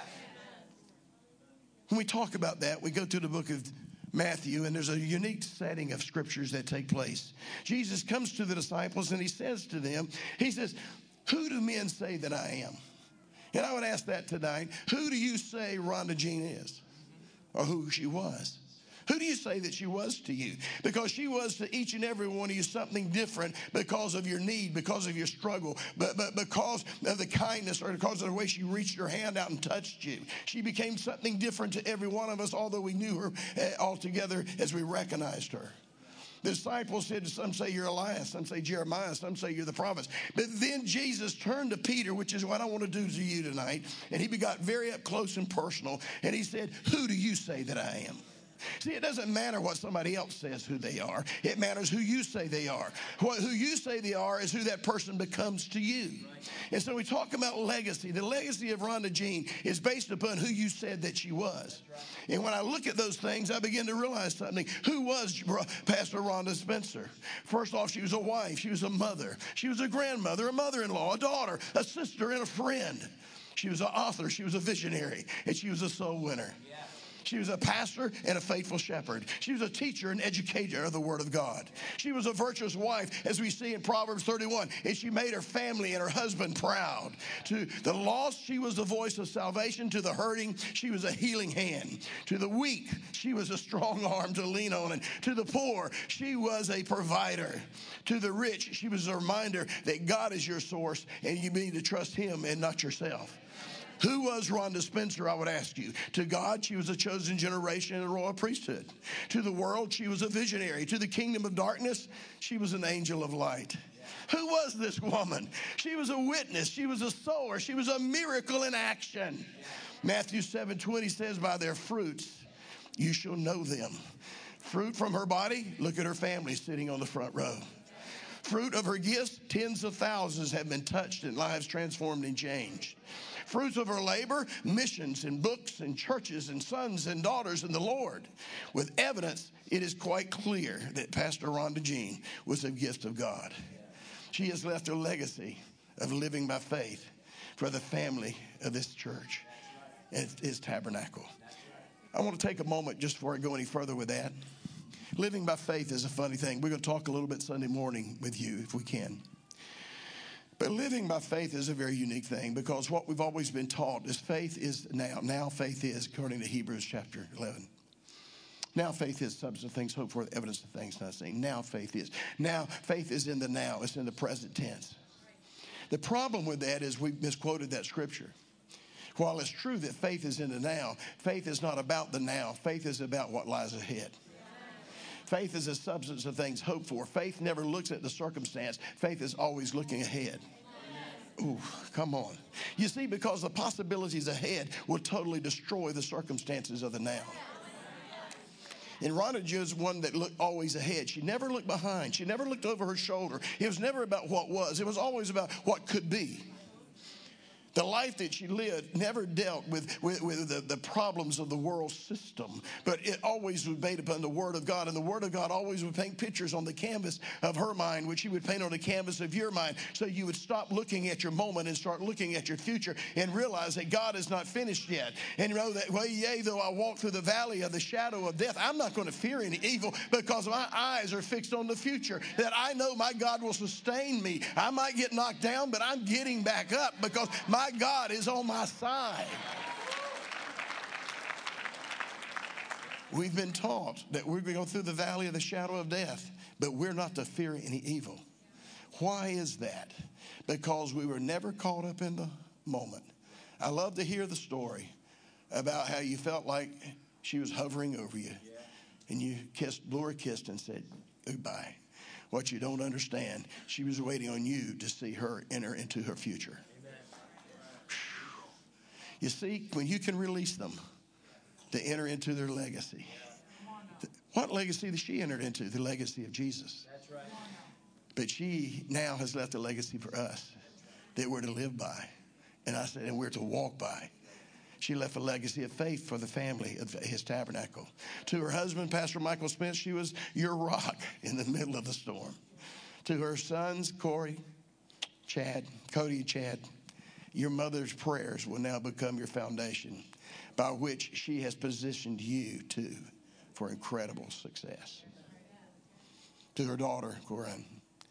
When we talk about that, we go to the book of Matthew, and there's a unique setting of scriptures that take place. Jesus comes to the disciples, and He says to them, He says, who do men say that I am? And I would ask that tonight. Who do you say Rhonda Jean is? Or who she was? Who do you say that she was to you? Because she was to each and every one of you something different because of your need, because of your struggle, but because of the kindness or because of the way she reached her hand out and touched you. She became something different to every one of us, although we knew her altogether as we recognized her. The disciples said, some say you're Elias, some say Jeremiah, some say you're the prophets. But then Jesus turned to Peter, which is what I want to do to you tonight, and He got very up close and personal, and He said, who do you say that I am? See, it doesn't matter what somebody else says who they are. It matters who you say they are. Who you say they are is who that person becomes to you. And so we talk about legacy. The legacy of Rhonda Jean is based upon who you said that she was. And when I look at those things, I begin to realize something. Who was Pastor Rhonda Spencer? First off, she was a wife. She was a mother. She was a grandmother, a mother-in-law, a daughter, a sister, and a friend. She was an author. She was a visionary. And she was a soul winner. She was a pastor and a faithful shepherd. She was a teacher and educator of the Word of God. She was a virtuous wife, as we see in Proverbs 31, and she made her family and her husband proud. To the lost, she was the voice of salvation. To the hurting, she was a healing hand. To the weak, she was a strong arm to lean on. And to the poor, she was a provider. To the rich, she was a reminder that God is your source and you need to trust Him and not yourself. Who was Rhonda Spencer, I would ask you? To God, she was a chosen generation and a royal priesthood. To the world, she was a visionary. To the kingdom of darkness, she was an angel of light. Who was this woman? She was a witness. She was a sower. She was a miracle in action. Matthew 7:20 says, by their fruits you shall know them. Fruit from her body, look at her family sitting on the front row. Fruit of her gifts, tens of thousands have been touched and lives transformed and changed. Fruits of her labor, missions and books and churches and sons and daughters in the Lord. With evidence, it is quite clear that Pastor Rhonda Jean was a gift of God. She has left a legacy of living by faith for the family of this church and His tabernacle. I want to take a moment just before I go any further with that. Living by faith is a funny thing. We're going to talk a little bit Sunday morning with you if we can. But living by faith is a very unique thing because what we've always been taught is faith is now. Now faith is, according to Hebrews chapter 11. Now faith is substance of things hoped for, the evidence of things not seen. Now faith is. Now faith is in the now. It's in the present tense. The problem with that is we misquoted that scripture. While it's true that faith is in the now, faith is not about the now. Faith is about what lies ahead. Faith is a substance of things hoped for. Faith never looks at the circumstance. Faith is always looking ahead. Ooh, come on. You see, because the possibilities ahead will totally destroy the circumstances of the now. And Rhonda Jean is one that looked always ahead. She never looked behind. She never looked over her shoulder. It was never about what was. It was always about what could be. The life that she lived never dealt with the problems of the world system, but it always was based upon the Word of God. And the Word of God always would paint pictures on the canvas of her mind, which He would paint on the canvas of your mind. So you would stop looking at your moment and start looking at your future and realize that God is not finished yet. And you know that, well, yea, though I walk through the valley of the shadow of death, I'm not going to fear any evil because my eyes are fixed on the future, that I know my God will sustain me. I might get knocked down, but I'm getting back up because my God is on my side. We've been taught that we're going to go through the valley of the shadow of death, but we're not to fear any evil. Why is that? Because we were never caught up in the moment. I love to hear the story about how you felt like she was hovering over you, and you blew her a kiss and said goodbye. What you don't understand, she was waiting on you to see her enter into her future. You see, when you can release them to enter into their legacy. What legacy did she enter into? The legacy of Jesus. That's right. But she now has left a legacy for us that we're to live by. And I said, and we're to walk by. She left a legacy of faith for the family of His tabernacle. To her husband, Pastor Michael Smith, she was your rock in the middle of the storm. To her sons, Cody and Chad, your mother's prayers will now become your foundation by which she has positioned you, too, for incredible success. To her daughter, Corinne,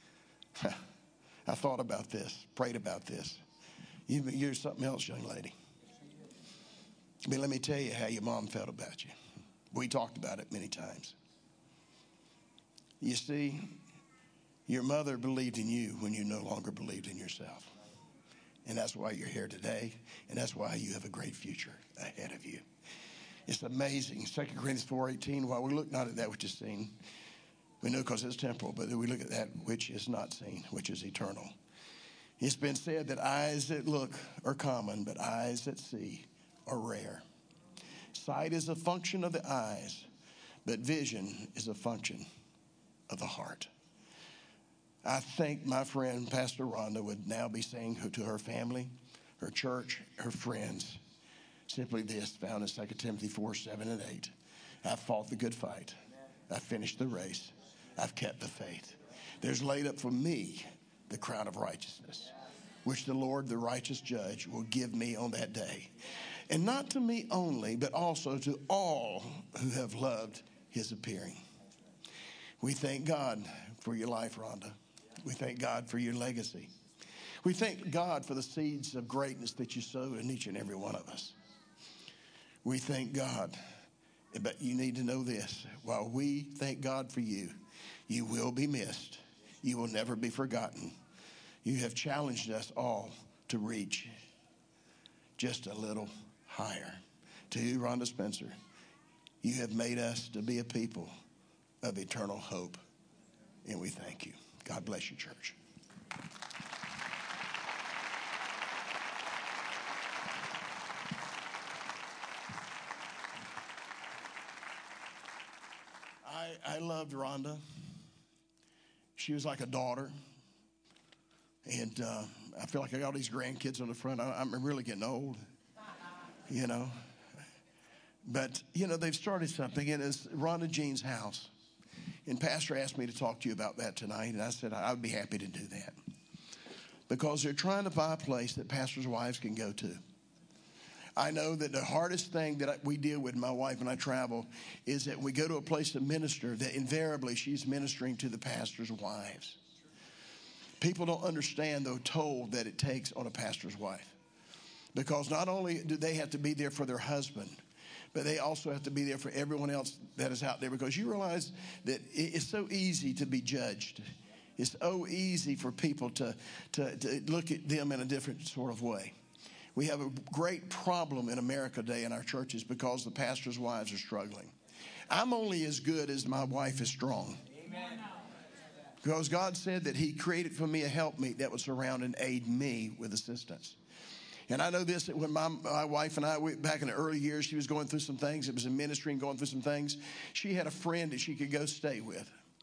I thought about this, prayed about this. You're something else, young lady. I mean, let me tell you how your mom felt about you. We talked about it many times. You see, your mother believed in you when you no longer believed in yourself. And that's why you're here today, and that's why you have a great future ahead of you. It's amazing. 2 Corinthians 4:18, while we look not at that which is seen, we know because it's temporal, but we look at that which is not seen, which is eternal. It's been said that eyes that look are common, but eyes that see are rare. Sight is a function of the eyes, but vision is a function of the heart. I think my friend, Pastor Rhonda, would now be saying to her family, her church, her friends, simply this, found in 2 Timothy 4:7-8. I've fought the good fight. I've finished the race. I've kept the faith. There's laid up for me the crown of righteousness, which the Lord, the righteous judge, will give me on that day. And not to me only, but also to all who have loved His appearing. We thank God for your life, Rhonda. We thank God for your legacy. We thank God for the seeds of greatness that you sow in each and every one of us. We thank God. But you need to know this. While we thank God for you, you will be missed. You will never be forgotten. You have challenged us all to reach just a little higher. To you, Rhonda Spencer, you have made us to be a people of eternal hope. And we thank you. God bless you, church. I loved Rhonda. She was like a daughter. And I feel like I got all these grandkids on the front. I'm really getting old, you know. But, you know, they've started something, and it's Rhonda Jean's house. And Pastor asked me to talk to you about that tonight, and I said I would be happy to do that. Because they're trying to buy a place that pastors' wives can go to. I know that the hardest thing that we deal with, my wife and I travel, is that we go to a place to minister, that invariably she's ministering to the pastor's wives. People don't understand the toll that it takes on a pastor's wife. Because not only do they have to be there for their husband, but they also have to be there for everyone else that is out there, because you realize that it's so easy to be judged. It's so easy for people to look at them in a different sort of way. We have a great problem in America today in our churches because the pastors' wives are struggling. I'm only as good as my wife is strong. Amen. Because God said that He created for me a helpmeet that would surround and aid me with assistance. And I know this, that when my wife and I, back in the early years, she was going through some things. It was in ministry and going through some things. She had a friend that she could go stay with.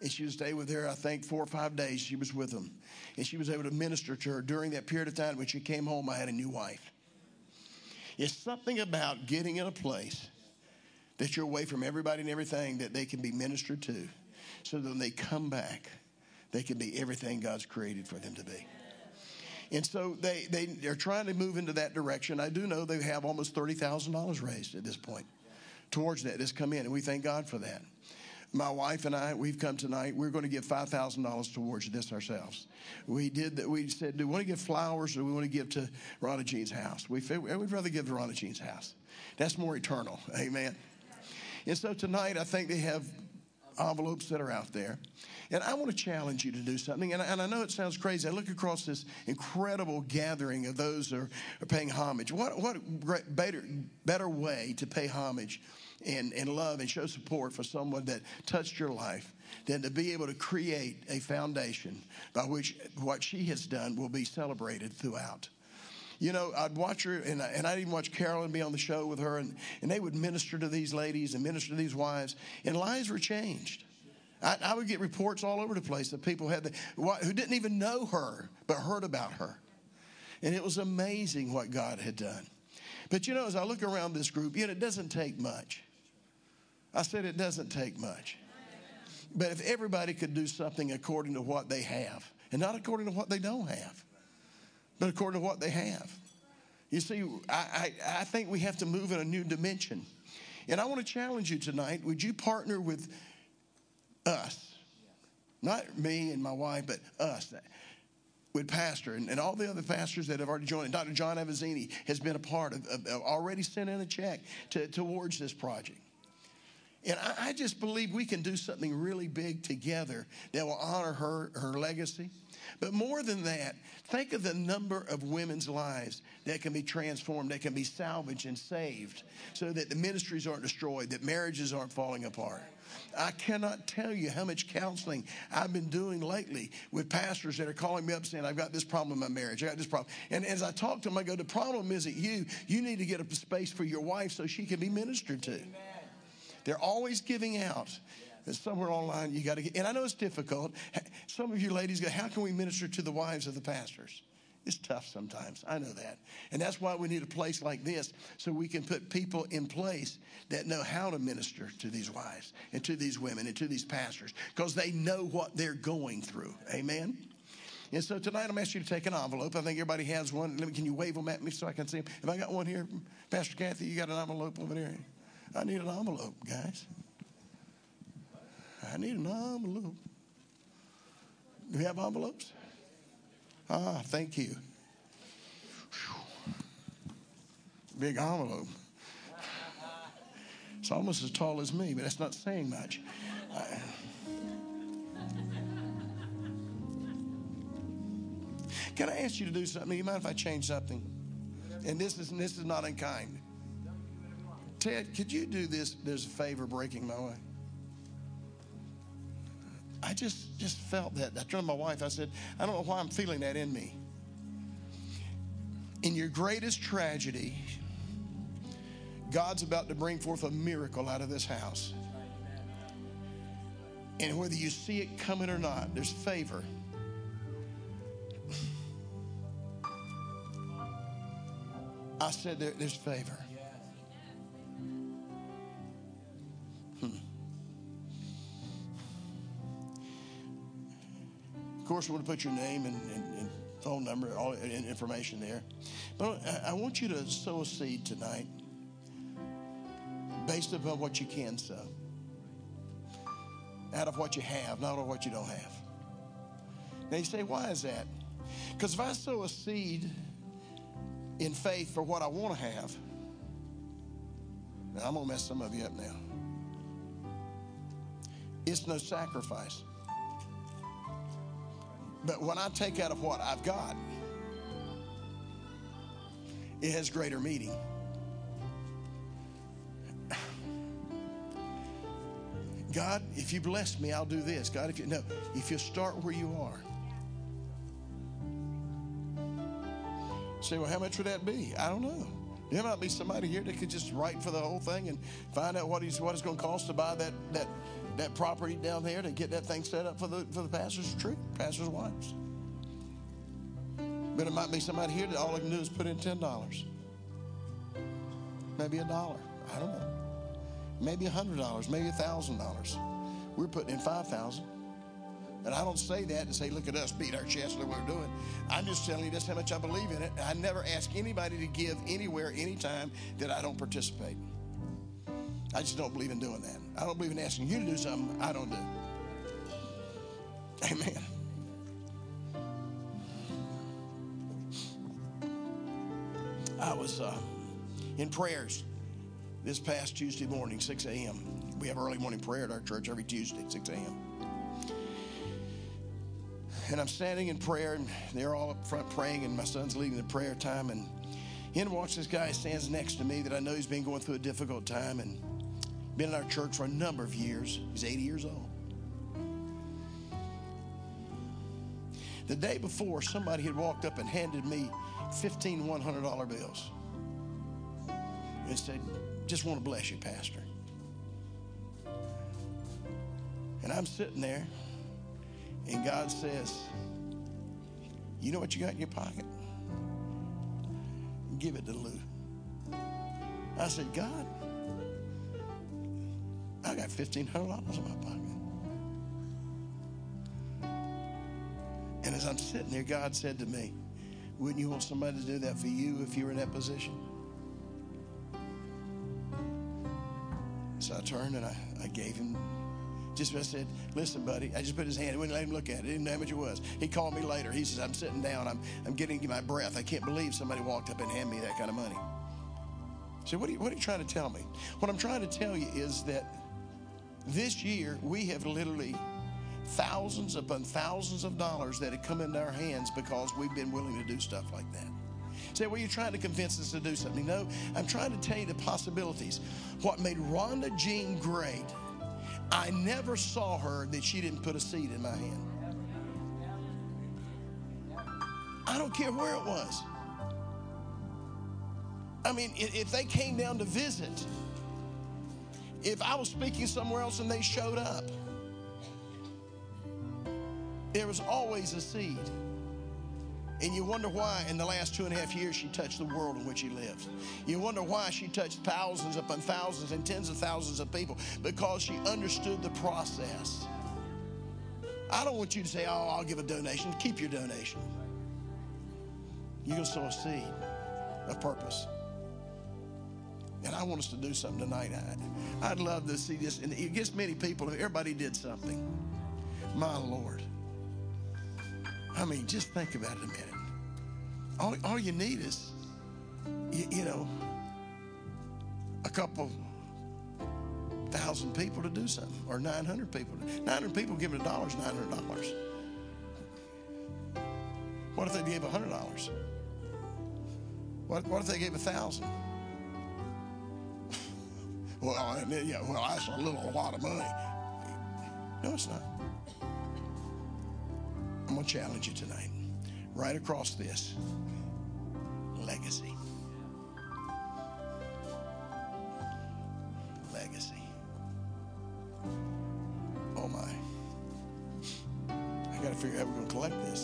And she would stay with her, I think, 4 or 5 days. She was with them. And she was able to minister to her during that period of time. When she came home, I had a new wife. It's something about getting in a place that you're away from everybody and everything that they can be ministered to. So that when they come back, they can be everything God's created for them to be. And so they're trying to move into that direction. I do know they have almost $30,000 raised at this point towards that that's come in, and we thank God for that. My wife and I, we've come tonight. We're going to give $5,000 towards this ourselves. We did that. We said, do we want to give flowers, or do we want to give to Rhonda Jean's house? We'd rather give to Rhonda Jean's house. That's more eternal. Amen. And so tonight, I think they have envelopes that are out there. And I want to challenge you to do something. And I know it sounds crazy. I look across this incredible gathering of those who are paying homage. What great, better way to pay homage and love and show support for someone that touched your life than to be able to create a foundation by which what she has done will be celebrated throughout. You know, I'd watch her, and I'd even watch Carolyn be on the show with her, and they would minister to these ladies and minister to these wives, and lives were changed. I would get reports all over the place that people who didn't even know her, but heard about her. And it was amazing what God had done. But, you know, as I look around this group, you know, it doesn't take much. I said it doesn't take much. But if everybody could do something according to what they have, and not according to what they don't have, but according to what they have. You see, I think we have to move in a new dimension. And I want to challenge you tonight. Would you partner with us? Not me and my wife, but us. With Pastor and all the other pastors that have already joined. Dr. John Evazzini has been a part of already sent in a check towards this project. And I just believe we can do something really big together that will honor her legacy. But more than that, think of the number of women's lives that can be transformed, that can be salvaged and saved so that the ministries aren't destroyed, that marriages aren't falling apart. I cannot tell you how much counseling I've been doing lately with pastors that are calling me up saying, I've got this problem in my marriage. I got this problem. And as I talk to them, I go, the problem isn't you. You need to get a space for your wife so she can be ministered to. Amen. They're always giving out. And somewhere online you got to get, and I know it's difficult. Some of you ladies go, how can we minister to the wives of the pastors? It's tough sometimes. I know that. And that's why we need a place like this so we can put people in place that know how to minister to these wives and to these women and to these pastors because they know what they're going through. Amen? And so tonight I'm asking you to take an envelope. I think everybody has one. Can you wave them at me so I can see them? Have I got one here? Pastor Kathy, you got an envelope over there? I need an envelope, guys. I need an envelope. Do we have envelopes? Ah, thank you. Whew. Big envelope. It's almost as tall as me, but that's not saying much. Can I ask you to do something? You mind if I change something? And this is not unkind. Ted, could you do this? There's a favor breaking my way. I just felt that. I turned to my wife. I said, I don't know why I'm feeling that in me. In your greatest tragedy, God's about to bring forth a miracle out of this house. And whether you see it coming or not, there's favor. I said there's favor. Of course, we want to put your name and phone number, all information there. But I want you to sow a seed tonight based upon what you can sow. Out of what you have, not out of what you don't have. Now you say, why is that? Because if I sow a seed in faith for what I want to have, now I'm going to mess some of you up now. It's no sacrifice. But when I take out of what I've got, it has greater meaning. God, if you bless me, I'll do this. God, if you start where you are. Say, well, how much would that be? I don't know. There might be somebody here that could just write for the whole thing and find out what it's going to cost to buy that property down there to get that thing set up for the pastor's retreat, pastor's wives. But it might be somebody here that all they can do is put in $10. Maybe $1. I don't know. Maybe $100, maybe $1,000. We're putting in $5,000. And I don't say that to say, look at us, beat our chest, look what we're doing. I'm just telling you that's how much I believe in it. I never ask anybody to give anywhere, anytime that I don't participate. I just don't believe in doing that. I don't believe in asking you to do something I don't do. Amen. I was in prayers this past Tuesday morning, 6 a.m. We have early morning prayer at our church every Tuesday, 6 a.m. And I'm standing in prayer, and they're all up front praying, and my son's leading the prayer time. And in walks this guy, stands next to me that I know he's been going through a difficult time and been in our church for a number of years. He's 80 years old. The day before, somebody had walked up and handed me 15 $100 bills and said, just want to bless you, Pastor. And I'm sitting there, and God says, you know what you got in your pocket? Give it to Lou. I said, God, I got $1,500 in my pocket. And as I'm sitting there, God said to me, wouldn't you want somebody to do that for you if you were in that position? So I turned and I gave him, I said, listen, buddy. I just put his hand, I wouldn't let him look at it. He didn't know how much it was. He called me later. He says, I'm sitting down. I'm getting my breath. I can't believe somebody walked up and handed me that kind of money. So what are you trying to tell me? What I'm trying to tell you is that this year we have literally thousands upon thousands of dollars that have come into our hands because we've been willing to do stuff like that. Say, well, you're trying to convince us to do something. No, I'm trying to tell you the possibilities. What made Rhonda Jean great, I never saw her that she didn't put a seed in my hand. I don't care where it was. I mean, if they came down to visit, if I was speaking somewhere else and they showed up, there was always a seed. And you wonder why in the last 2.5 years she touched the world in which she lives. You wonder why she touched thousands upon thousands and tens of thousands of people, because she understood the process. I don't want you to say, oh, I'll give a donation. Keep your donation. You're going to sow a seed of purpose. And I want us to do something tonight. I'd love to see this. And it gets many people. Everybody did something. My Lord. I mean, just think about it a minute. All you need is, you know, a couple thousand people to do something, or 900 people. 900 people giving $1 is $900. What if they gave $100? What if they gave 1,000? Well, that's a lot of money. No, it's not. I'm going to challenge you tonight. Right across this. Legacy. Legacy. Oh my. I got to figure out how we're going to collect this.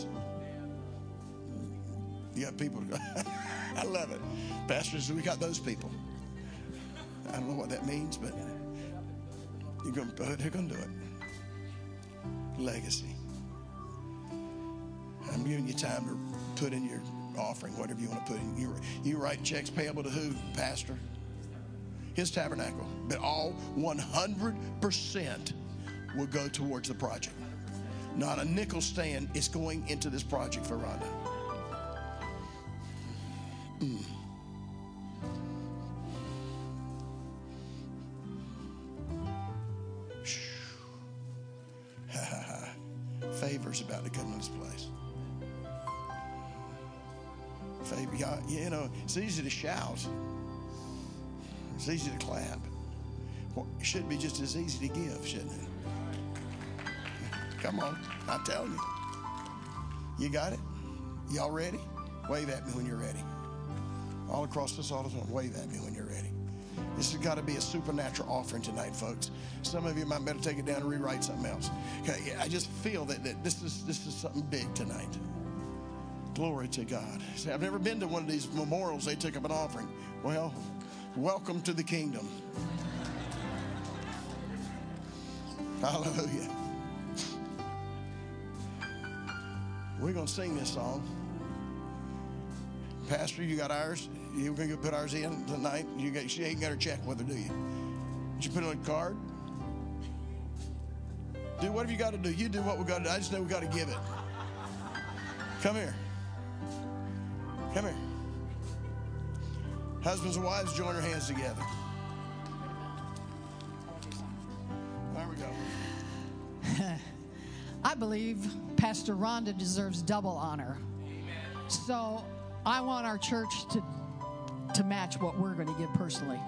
You got people. I love it. Pastors, we got those people. I don't know what that means, but they're going to do it. Legacy. I'm giving you time to put in your offering, whatever you want to put in. You write checks payable to who, Pastor? His tabernacle. But all 100% will go towards the project. Not a nickel stand is going into this project for Rhonda. Favor's about to come in this place. Favor, you know, it's easy to shout. It's easy to clap. Well, it should be just as easy to give, shouldn't it? Come on, I'm telling you. You got it? Y'all ready? Wave at me when you're ready. All across this auditorium, wave at me when you're ready. This has got to be a supernatural offering tonight, folks. Some of you might better take it down and rewrite something else. Okay, I just feel that this is something big tonight. Glory to God. See, I've never been to one of these memorials they took up an offering. Well, welcome to the kingdom. Hallelujah. We're going to sing this song. Pastor, you got ours? You're going to put ours in tonight? She ain't got her check with her, do you? Did you put it on a card? Do whatever you got to do. You do what we got to do. I just know we got to give it. Come here. Come here. Husbands and wives, join your hands together. There we go. I believe Pastor Rhonda deserves double honor. So I want our church to match what we're going to give personally.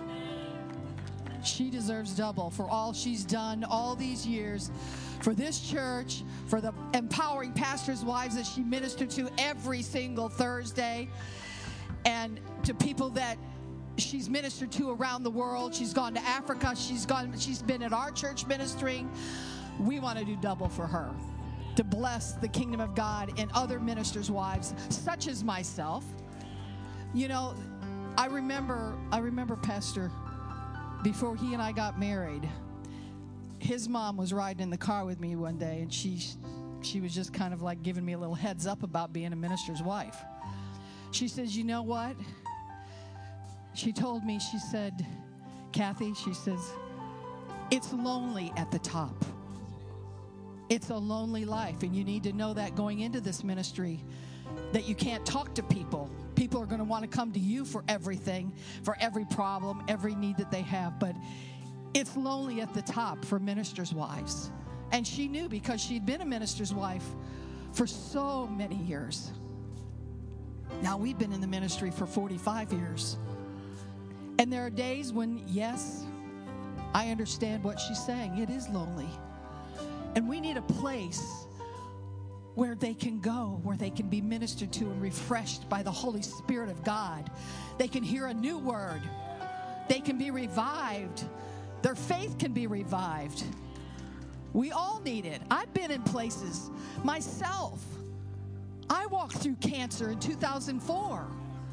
She deserves double for all she's done all these years for this church, for the empowering pastors' wives that she ministered to every single Thursday, and to people that she's ministered to around the world. She's gone to Africa. She's been at our church ministering. We want to do double for her, to bless the kingdom of God and other ministers' wives, such as myself. You know, I remember Pastor, before he and I got married, his mom was riding in the car with me one day, and she was just kind of like giving me a little heads up about being a minister's wife. She says, you know what? She told me, she said, Kathy, she says, it's lonely at the top. It's a lonely life, and you need to know that going into this ministry, that you can't talk to people. People are going to want to come to you for everything, for every problem, every need that they have. But it's lonely at the top for ministers' wives. And she knew, because she'd been a minister's wife for so many years. Now, we've been in the ministry for 45 years. And there are days when, yes, I understand what she's saying. It is lonely. And we need a place where they can go, where they can be ministered to and refreshed by the Holy Spirit of God. They can hear a new word. They can be revived. Their faith can be revived. We all need it. I've been in places myself. I walked through cancer in 2004.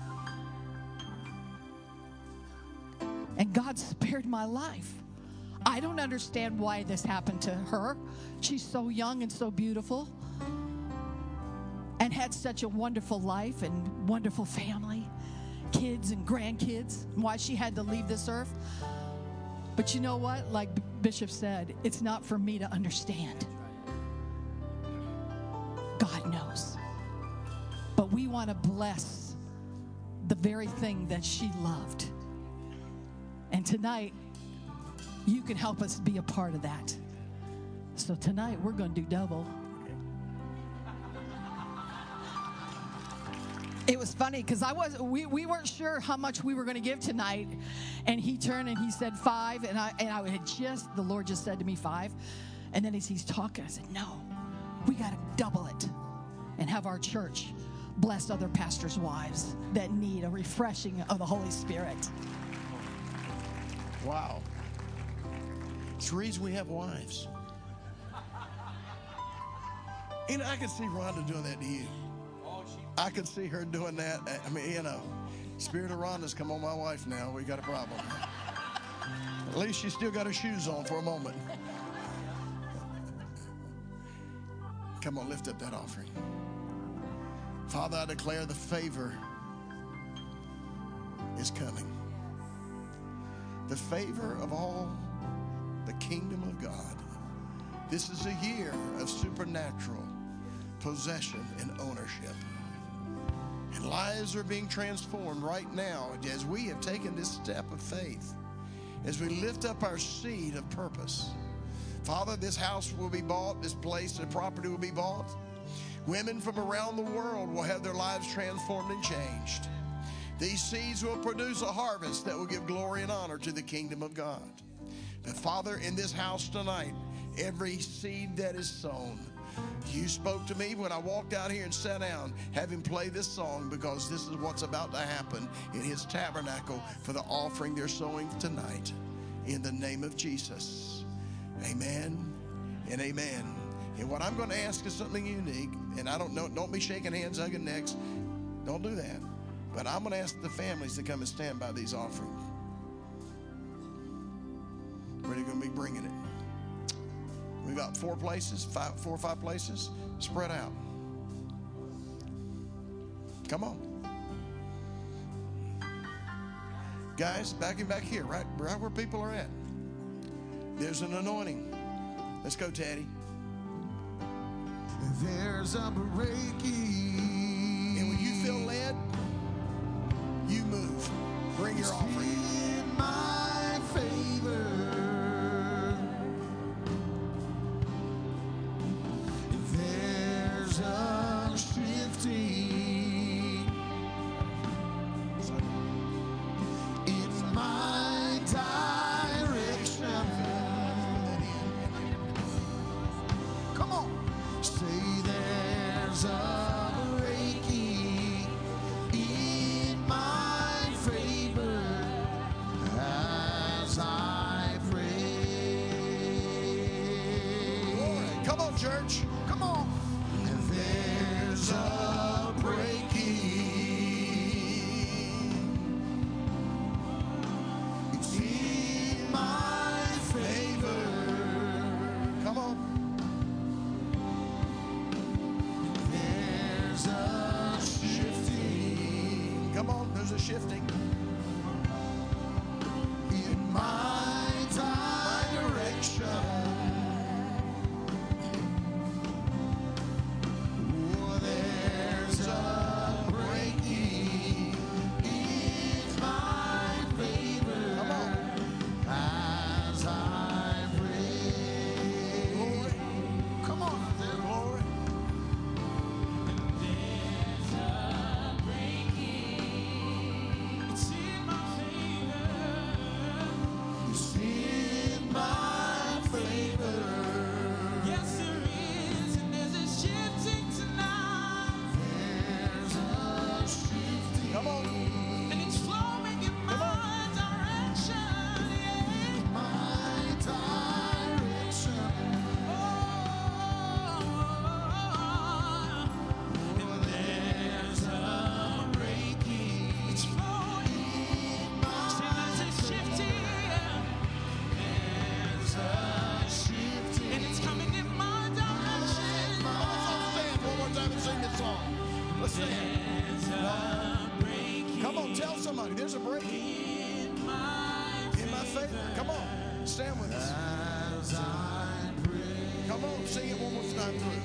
And God spared my life. I don't understand why this happened to her. She's so young and so beautiful, and had such a wonderful life and wonderful family, kids and grandkids, and why she had to leave this earth. But you know what? Like Bishop said, it's not for me to understand. God knows. But we want to bless the very thing that she loved. And tonight, you can help us be a part of that. So tonight, we're going to do double. It was funny because we weren't sure how much we were going to give tonight, and he turned and he said 5, and I had just, the Lord just said to me 5, and then as he's talking, I said, no, we got to double it and have our church bless other pastors' wives that need a refreshing of the Holy Spirit. Wow. It's the reason we have wives. You know, I can see Rhonda doing that to you. I could see her doing that. I mean, you know, Spirit of Rhonda's come on my wife now. We got a problem. At least she still got her shoes on for a moment. Come on, lift up that offering. Father, I declare the favor is coming. The favor of all the kingdom of God. This is a year of supernatural possession and ownership. And lives are being transformed right now as we have taken this step of faith, as we lift up our seed of purpose. Father, this house will be bought, this place, the property will be bought. Women from around the world will have their lives transformed and changed. These seeds will produce a harvest that will give glory and honor to the kingdom of God. But Father, in this house tonight, every seed that is sown, You spoke to me when I walked out here and sat down, having played this song, because this is what's about to happen in his tabernacle for the offering they're sowing tonight. In the name of Jesus. Amen and amen. And what I'm going to ask is something unique. And I don't know, don't be shaking hands, hugging necks. Don't do that. But I'm going to ask the families to come and stand by these offerings. We're going to be bringing it. We got 4 places, 4 or 5 places. Spread out. Come on. Guys, back here, right where people are at. There's an anointing. Let's go, Teddy. There's a breaking. And when you feel led, you move. Bring your offering. In my favor. There's a shifting in my direction. Come on. Say there's a breaking in my favor as I pray. Glory. Come on, church. Come on. And there's a breaking. It's in my favor. Come on. There's a shifting Come on. There's a shifting. in my direction. Oh, there's a breaking in my favor. Come on. As I pray. Glory. Come on, there. Glory. It's in my favor. It's in my favor. Yes, there is, and there's a shifting tonight, There's a shifting Come on. and it's flowing in my direction. Yeah. my direction. And there's a breaking. It's flowing. See, there's a shifting. There's a shifting. And it's coming in my direction. Stand one more time and sing this song. Let's sing it. There's a breaking Come on, tell somebody. There's a breaking in my in my favor. Come on. Stand with us. As I pray. Come on. Sing it one more time through.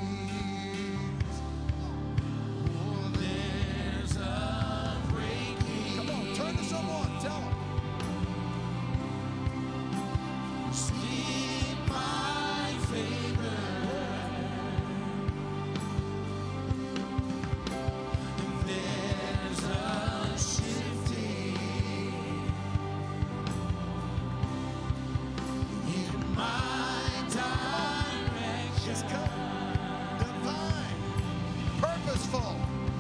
Oh, there's a breaking. Come on. Turn to someone. Tell them. In my favor. There's a shifting in my direction. It's come. Divine. Purposeful.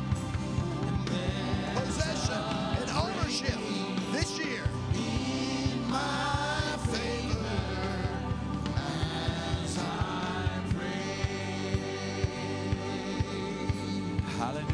Possession and ownership this year. In my favor as I pray. Hallelujah.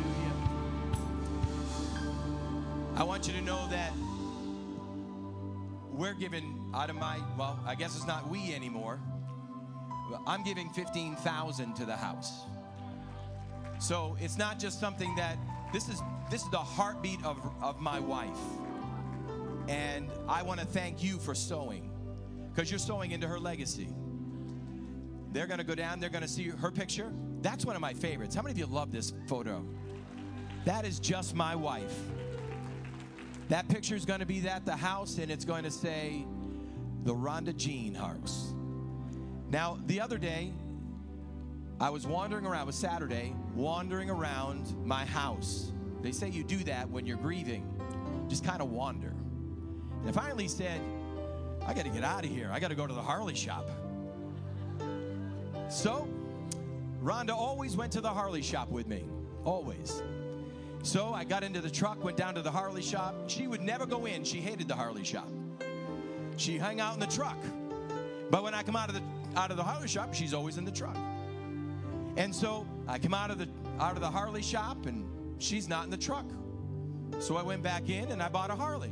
I want you to know that we're giving out of my, well, I guess it's not we anymore. I'm giving $15,000 to the house. So it's not just something that, this is the heartbeat of my wife. And I want to thank you for sowing, because you're sowing into her legacy. They're going to go down, they're going to see her picture. That's one of my favorites. How many of you love this photo? That is just my wife. That picture is going to be at the house, and it's going to say the Rhonda Jean house. Now, the other day, I was wandering around, it was Saturday, wandering around my house. They say you do that when you're grieving, just kind of wander. And I finally said, I got to get out of here. I got to go to the Harley shop. So Rhonda always went to the Harley shop with me, always. So I got into the truck, went down to the Harley shop. She would never go in. She hated the Harley shop. She hung out in the truck. But when I come out of the Harley shop, she's always in the truck. And so I come out of the Harley shop, and she's not in the truck. So I went back in and I bought a Harley.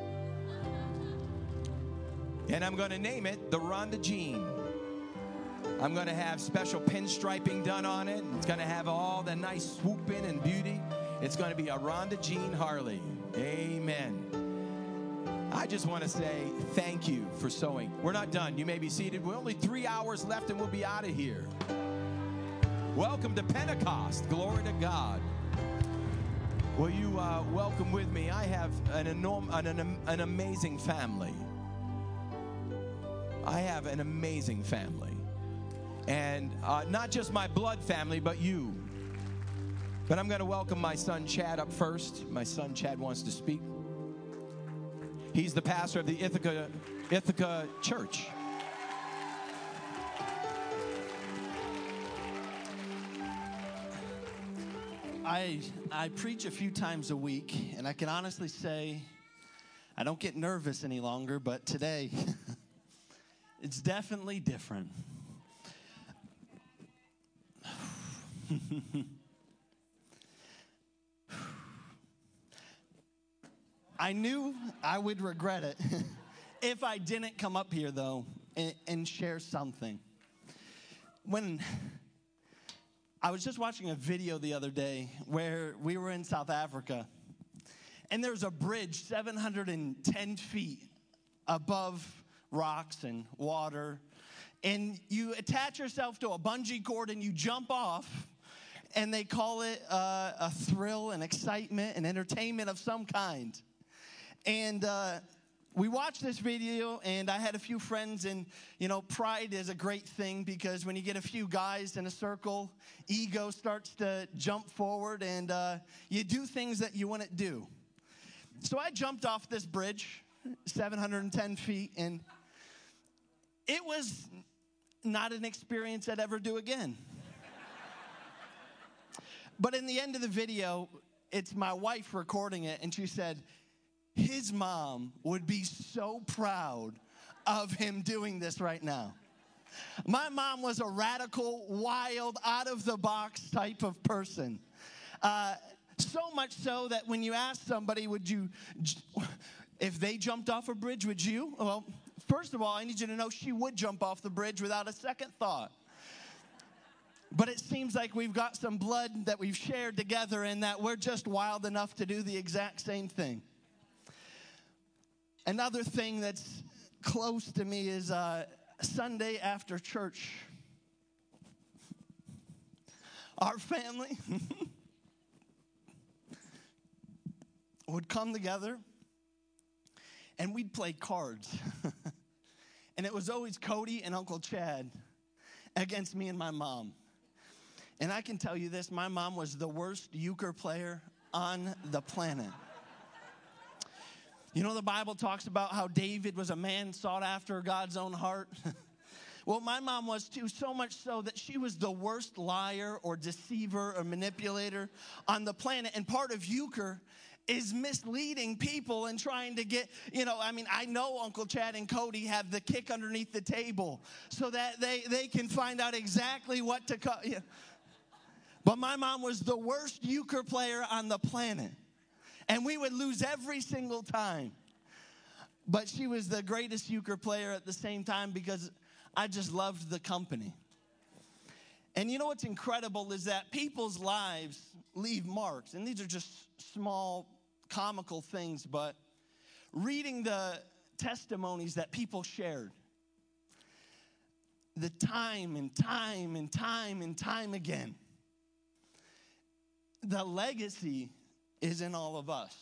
And I'm going to name it the Rhonda Jean. I'm going to have special pinstriping done on it. It's going to have all the nice swoop in and beauty. It's going to be a Rhonda Jean Harley. Amen. I just want to say thank you for sowing. We're not done. You may be seated. We're only 3 hours left and we'll be out of here. Welcome to Pentecost. Glory to God. Will you welcome with me? I have an amazing family. I have an amazing family. And not just my blood family, but you. But I'm going to welcome my son Chad up first. My son Chad wants to speak. He's the pastor of the Ithaca Church. I preach a few times a week, and I can honestly say I don't get nervous any longer, but today it's definitely different. I knew I would regret it if I didn't come up here, though, and share something. When I was just watching a video the other day where we were in South Africa, and there's a bridge 710 feet above rocks and water, and you attach yourself to a bungee cord and you jump off, and they call it a thrill and excitement and entertainment of some kind. And we watched this video, and I had a few friends, and, you know, pride is a great thing because when you get a few guys in a circle, ego starts to jump forward, and you do things that you wouldn't do. So I jumped off this bridge, 710 feet, and it was not an experience I'd ever do again. But in the end of the video, it's my wife recording it, and she said, his mom would be so proud of him doing this right now. My mom was a radical, wild, out-of-the-box type of person. So much so that when you ask somebody, if they jumped off a bridge, would you? Well, first of all, I need you to know she would jump off the bridge without a second thought. But it seems like we've got some blood that we've shared together and that we're just wild enough to do the exact same thing. Another thing that's close to me is Sunday after church. Our family would come together and we'd play cards. And it was always Cody and Uncle Chad against me and my mom. And I can tell you this, my mom was the worst euchre player on the planet. You know, the Bible talks about how David was a man sought after God's own heart. Well, my mom was too, so much so that she was the worst liar or deceiver or manipulator on the planet. And part of euchre is misleading people and trying to get, I know Uncle Chad and Cody have the kick underneath the table so that they can find out exactly what to cut. But my mom was the worst euchre player on the planet. And we would lose every single time. But she was the greatest euchre player at the same time because I just loved the company. And you know what's incredible is that people's lives leave marks. And these are just small, comical things. But reading the testimonies that people shared, the time and time and time and time again, the legacy is in all of us.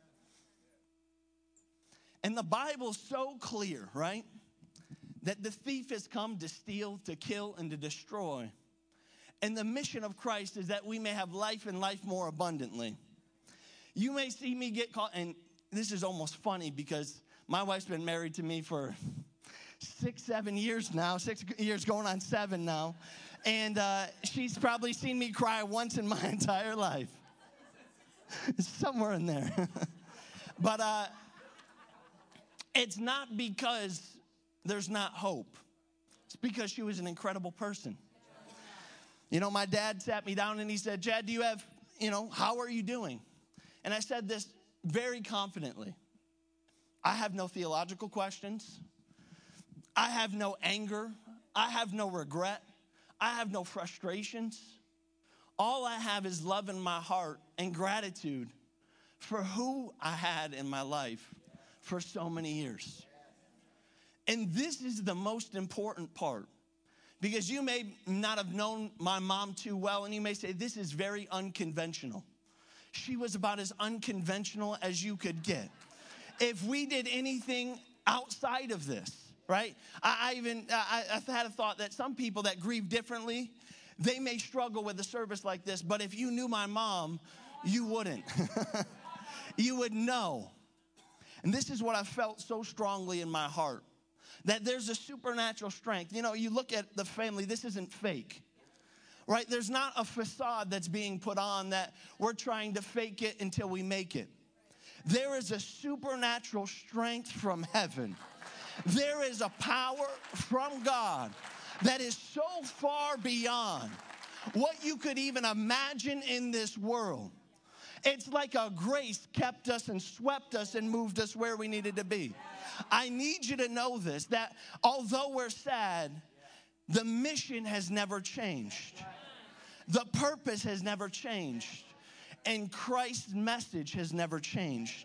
And the Bible's so clear, right? That the thief has come to steal, to kill, and to destroy. And the mission of Christ is that we may have life and life more abundantly. You may see me get caught, and this is almost funny because my wife's been married to me for 7 years now, 6 years going on 7 now. And she's probably seen me cry once in my entire life. Somewhere in there. But it's not because there's not hope. It's because she was an incredible person. You know, my dad sat me down and he said, Jad, do you have, how are you doing? And I said this very confidently. I have no theological questions. I have no anger. I have no regret. I have no frustrations. All I have is love in my heart and gratitude for who I had in my life for so many years. And this is the most important part, because you may not have known my mom too well, and you may say, this is very unconventional. She was about as unconventional as you could get. If we did anything outside of this, right? I've had a thought that some people that grieve differently, they may struggle with a service like this, but if you knew my mom, you wouldn't. You would know. And this is what I felt so strongly in my heart, that there's a supernatural strength. You look at the family, this isn't fake, right? There's not a facade that's being put on that we're trying to fake it until we make it. There is a supernatural strength from heaven. There is a power from God that is so far beyond what you could even imagine in this world. It's like a grace kept us and swept us and moved us where we needed to be. I need you to know this, that although we're sad, the mission has never changed. The purpose has never changed. And Christ's message has never changed.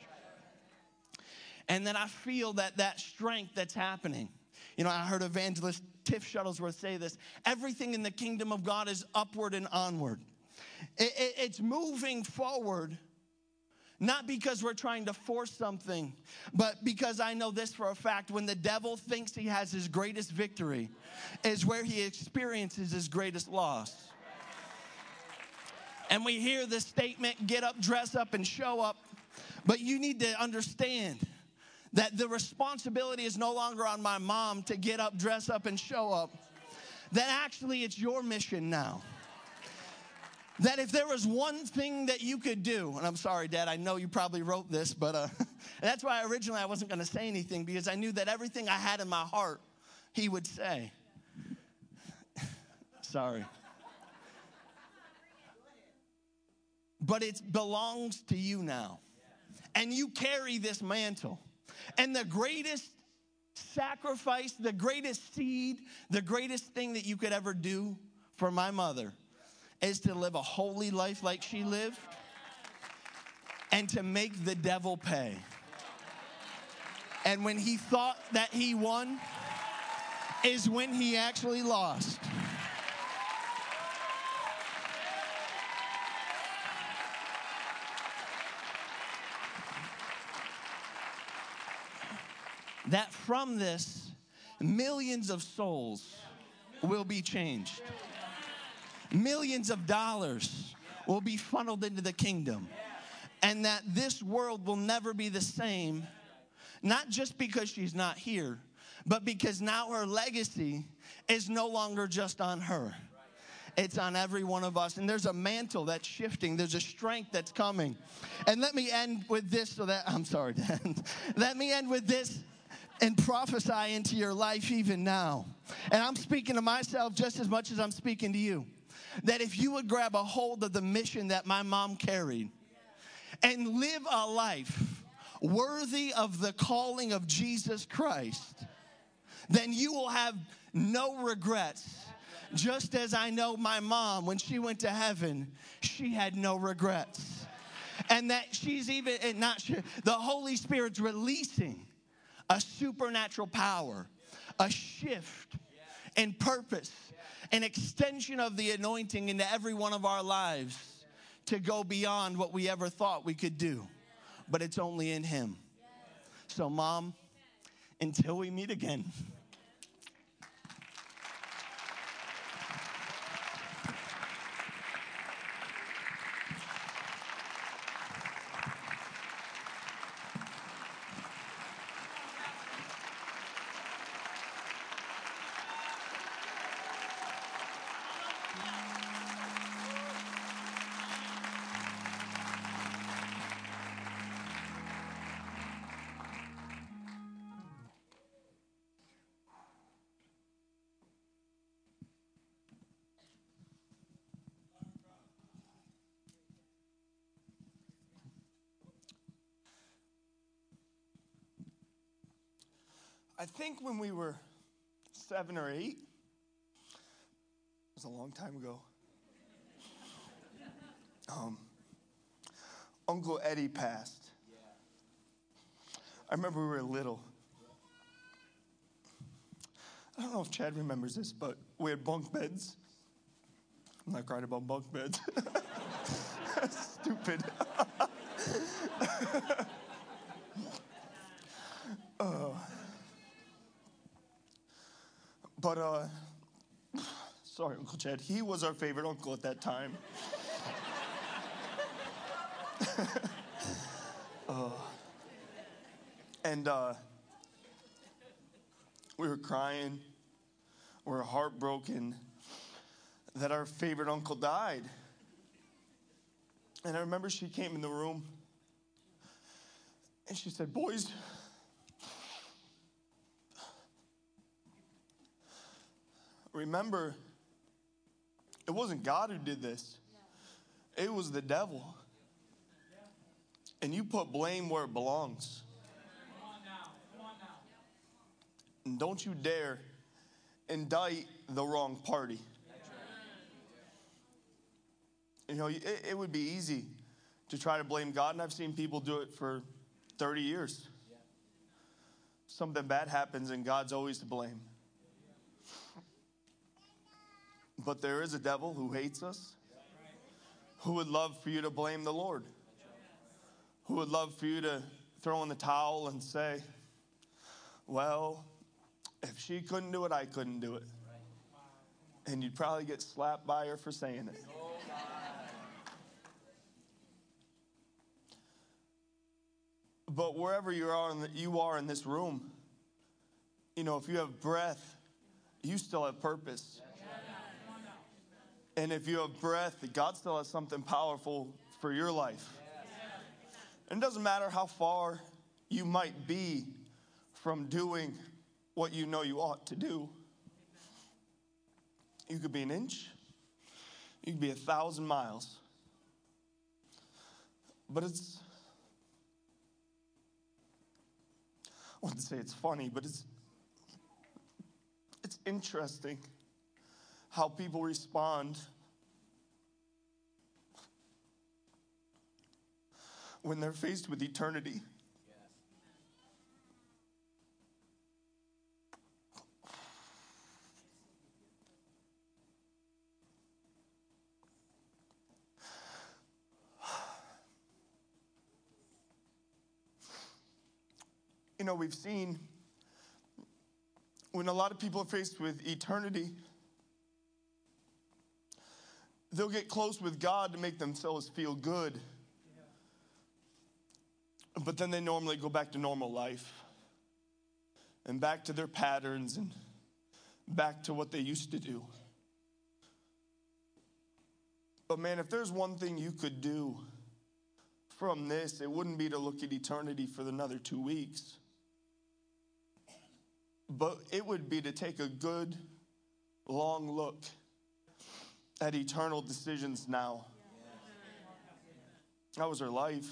And then I feel that strength that's happening. I heard evangelist Tiff Shuttlesworth say this: everything in the kingdom of God is upward and onward. It's moving forward, not because we're trying to force something, but because I know this for a fact: when the devil thinks he has his greatest victory is where he experiences his greatest loss. And we hear this statement, get up, dress up, and show up. But you need to understand that the responsibility is no longer on my mom to get up, dress up, and show up. That actually it's your mission now. That if there was one thing that you could do, and I'm sorry, Dad, I know you probably wrote this, but that's why originally I wasn't going to say anything, because I knew that everything I had in my heart, he would say. Sorry. But it belongs to you now. And you carry this mantle. And the greatest sacrifice, the greatest seed, the greatest thing that you could ever do for my mother is to live a holy life like she lived and to make the devil pay. And when he thought that he won is when he actually lost. That from this, millions of souls will be changed. Millions of dollars will be funneled into the kingdom. And that this world will never be the same, not just because she's not here, but because now her legacy is no longer just on her. It's on every one of us. And there's a mantle that's shifting. There's a strength that's coming. And let me end with this I'm sorry, Dan. Let me end with this and prophesy into your life even now. And I'm speaking to myself just as much as I'm speaking to you. That if you would grab a hold of the mission that my mom carried and live a life worthy of the calling of Jesus Christ, then you will have no regrets. Just as I know my mom, when she went to heaven, she had no regrets. And that she's even, the Holy Spirit's releasing a supernatural power, a shift in purpose, an extension of the anointing into every one of our lives to go beyond what we ever thought we could do. But it's only in Him. So, Mom, until we meet again. I think when we were 7 or 8, it was a long time ago, Uncle Eddie passed. I remember we were little. I don't know if Chad remembers this, but we had bunk beds. I'm not crying about bunk beds. Stupid. Sorry, Uncle Chad. He was our favorite uncle at that time. We were crying. We were heartbroken that our favorite uncle died. And I remember she came in the room and she said, "Boys, remember, it wasn't God who did this. It was the devil. And you put blame where it belongs. And don't you dare indict the wrong party." You know, it would be easy to try to blame God, and I've seen people do it for 30 years. Something bad happens, and God's always to blame. But there is a devil who hates us, who would love for you to blame the Lord, who would love for you to throw in the towel and say, "Well, if she couldn't do it, I couldn't do it." And you'd probably get slapped by her for saying it. But wherever you are in this room, you know, if you have breath, you still have purpose. And if you have breath, God still has something powerful for your life. And it doesn't matter how far you might be from doing what you know you ought to do. You could be an inch. You could be 1,000 miles. But I wouldn't say it's funny, but it's interesting how people respond when they're faced with eternity. You know, we've seen when a lot of people are faced with eternity, they'll get close with God to make themselves feel good. But then they normally go back to normal life and back to their patterns and back to what they used to do. But man, if there's one thing you could do from this, it wouldn't be to look at eternity for another 2 weeks. But it would be to take a good, long look at eternal decisions now. That was her life.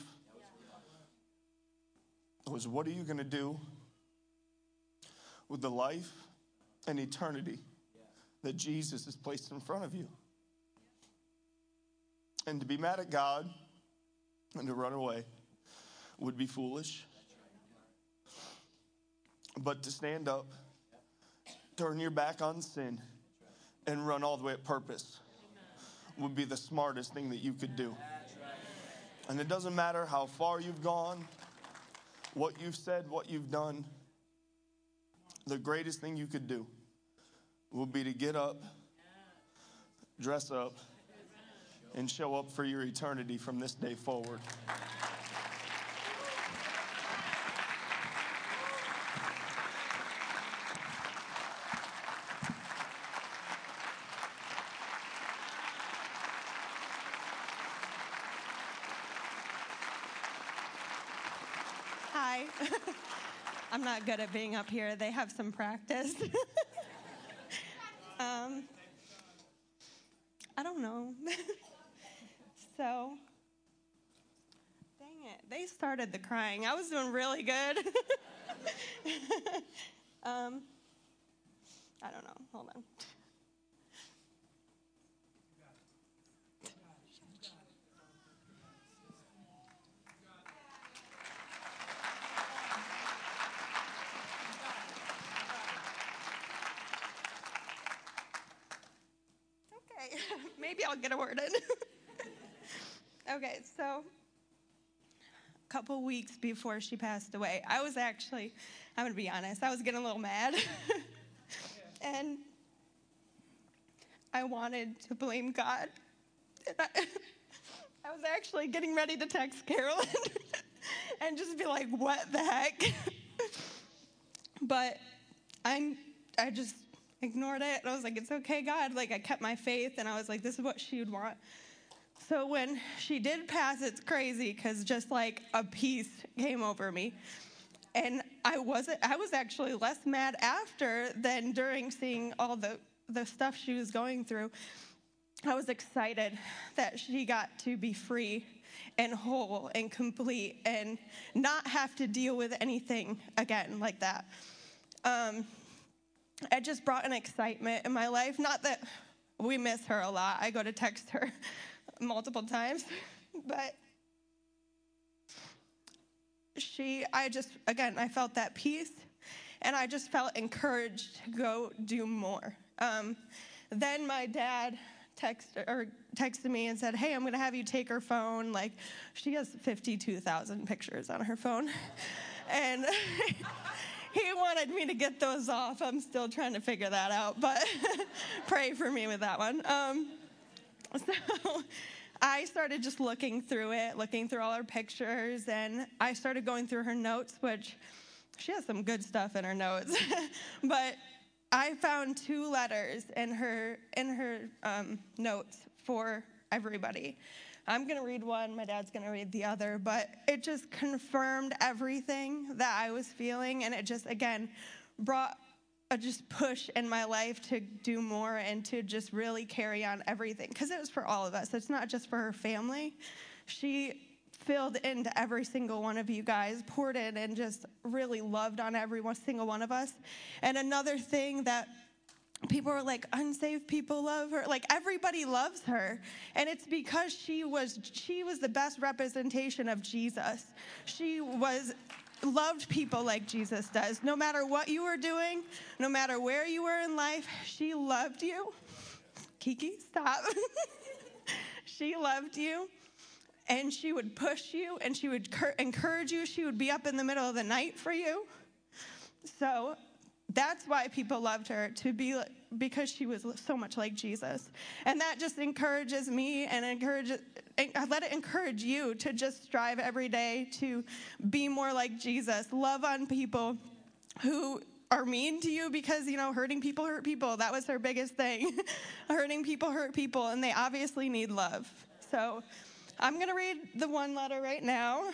It was, what are you going to do with the life and eternity that Jesus has placed in front of you? And to be mad at God and to run away would be foolish. But to stand up, turn your back on sin, and run all the way at purpose would be the smartest thing that you could do. And it doesn't matter how far you've gone, what you've said, what you've done. The greatest thing you could do will be to get up, dress up, and show up for your eternity from this day forward. Hi. I'm not good at being up here. They have some practice. I don't know. So, dang it. They started the crying. I was doing really good. I don't know. Hold on. Okay, maybe I'll get a word in. Okay, so a couple weeks before she passed away, I'm going to be honest, I was getting a little mad. And I wanted to blame God. And I was actually getting ready to text Carolyn and just be like, what the heck? But I just ignored it. And I was like, it's okay, God. Like, I kept my faith, and I was like, this is what she would want. So when she did pass, it's crazy because just like a peace came over me. And I was actually less mad after than during seeing all the stuff she was going through. I was excited that she got to be free and whole and complete and not have to deal with anything again like that. It just brought an excitement in my life. Not that we miss her a lot. I go to text her multiple times, but I felt that peace, and I just felt encouraged to go do more. Then my dad texted me and said, hey, I'm going to have you take her phone. Like, she has 52,000 pictures on her phone. And he wanted me to get those off. I'm still trying to figure that out, but pray for me with that one. So I started just looking through all her pictures, and I started going through her notes, which she has some good stuff in her notes. But I found 2 letters in her notes for everybody. I'm going to read one, my dad's going to read the other, but it just confirmed everything that I was feeling, and it just, again, brought a just push in my life to do more and to just really carry on everything, because it was for all of us. It's not just for her family. She filled into every single one of you guys, poured in, and just really loved on every single one of us. And another thing that people are like, unsaved people love her. Like, everybody loves her. And it's because she was the best representation of Jesus. She loved people like Jesus does. No matter what you were doing, no matter where you were in life, she loved you. Kiki, stop. She loved you. And she would push you, and she would encourage you. She would be up in the middle of the night for you. So that's why people loved her, because she was so much like Jesus. And that just encourages me, and let it encourage you to just strive every day to be more like Jesus. Love on people who are mean to you, because, hurting people hurt people. That was her biggest thing. Hurting people hurt people, and they obviously need love. So I'm going to read the one letter right now.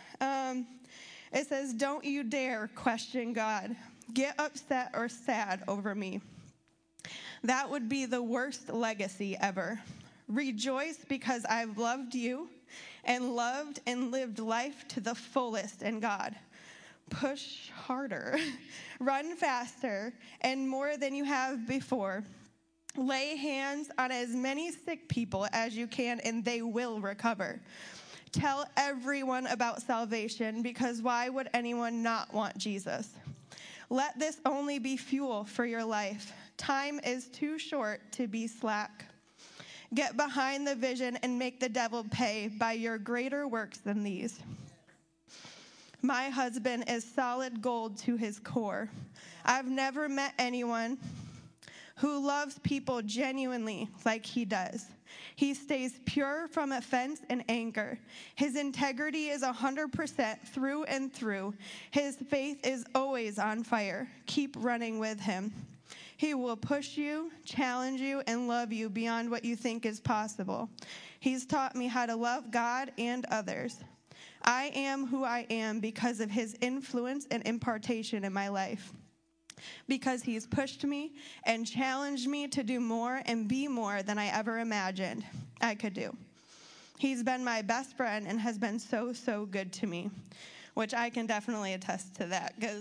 It says, don't you dare question God. Get upset or sad over me. That would be the worst legacy ever. Rejoice because I've loved you and loved and lived life to the fullest in God. Push harder, run faster, and more than you have before. Lay hands on as many sick people as you can, and they will recover. Tell everyone about salvation, because why would anyone not want Jesus? Let this only be fuel for your life. Time is too short to be slack. Get behind the vision and make the devil pay by your greater works than these. My husband is solid gold to his core. I've never met anyone who loves people genuinely like he does. He stays pure from offense and anger. His integrity is 100% through and through. His faith is always on fire. Keep running with him. He will push you, challenge you, and love you beyond what you think is possible. He's taught me how to love God and others. I am who I am because of his influence and impartation in my life. Because he's pushed me and challenged me to do more and be more than I ever imagined I could do. He's been my best friend and has been so, so good to me, which I can definitely attest to that, because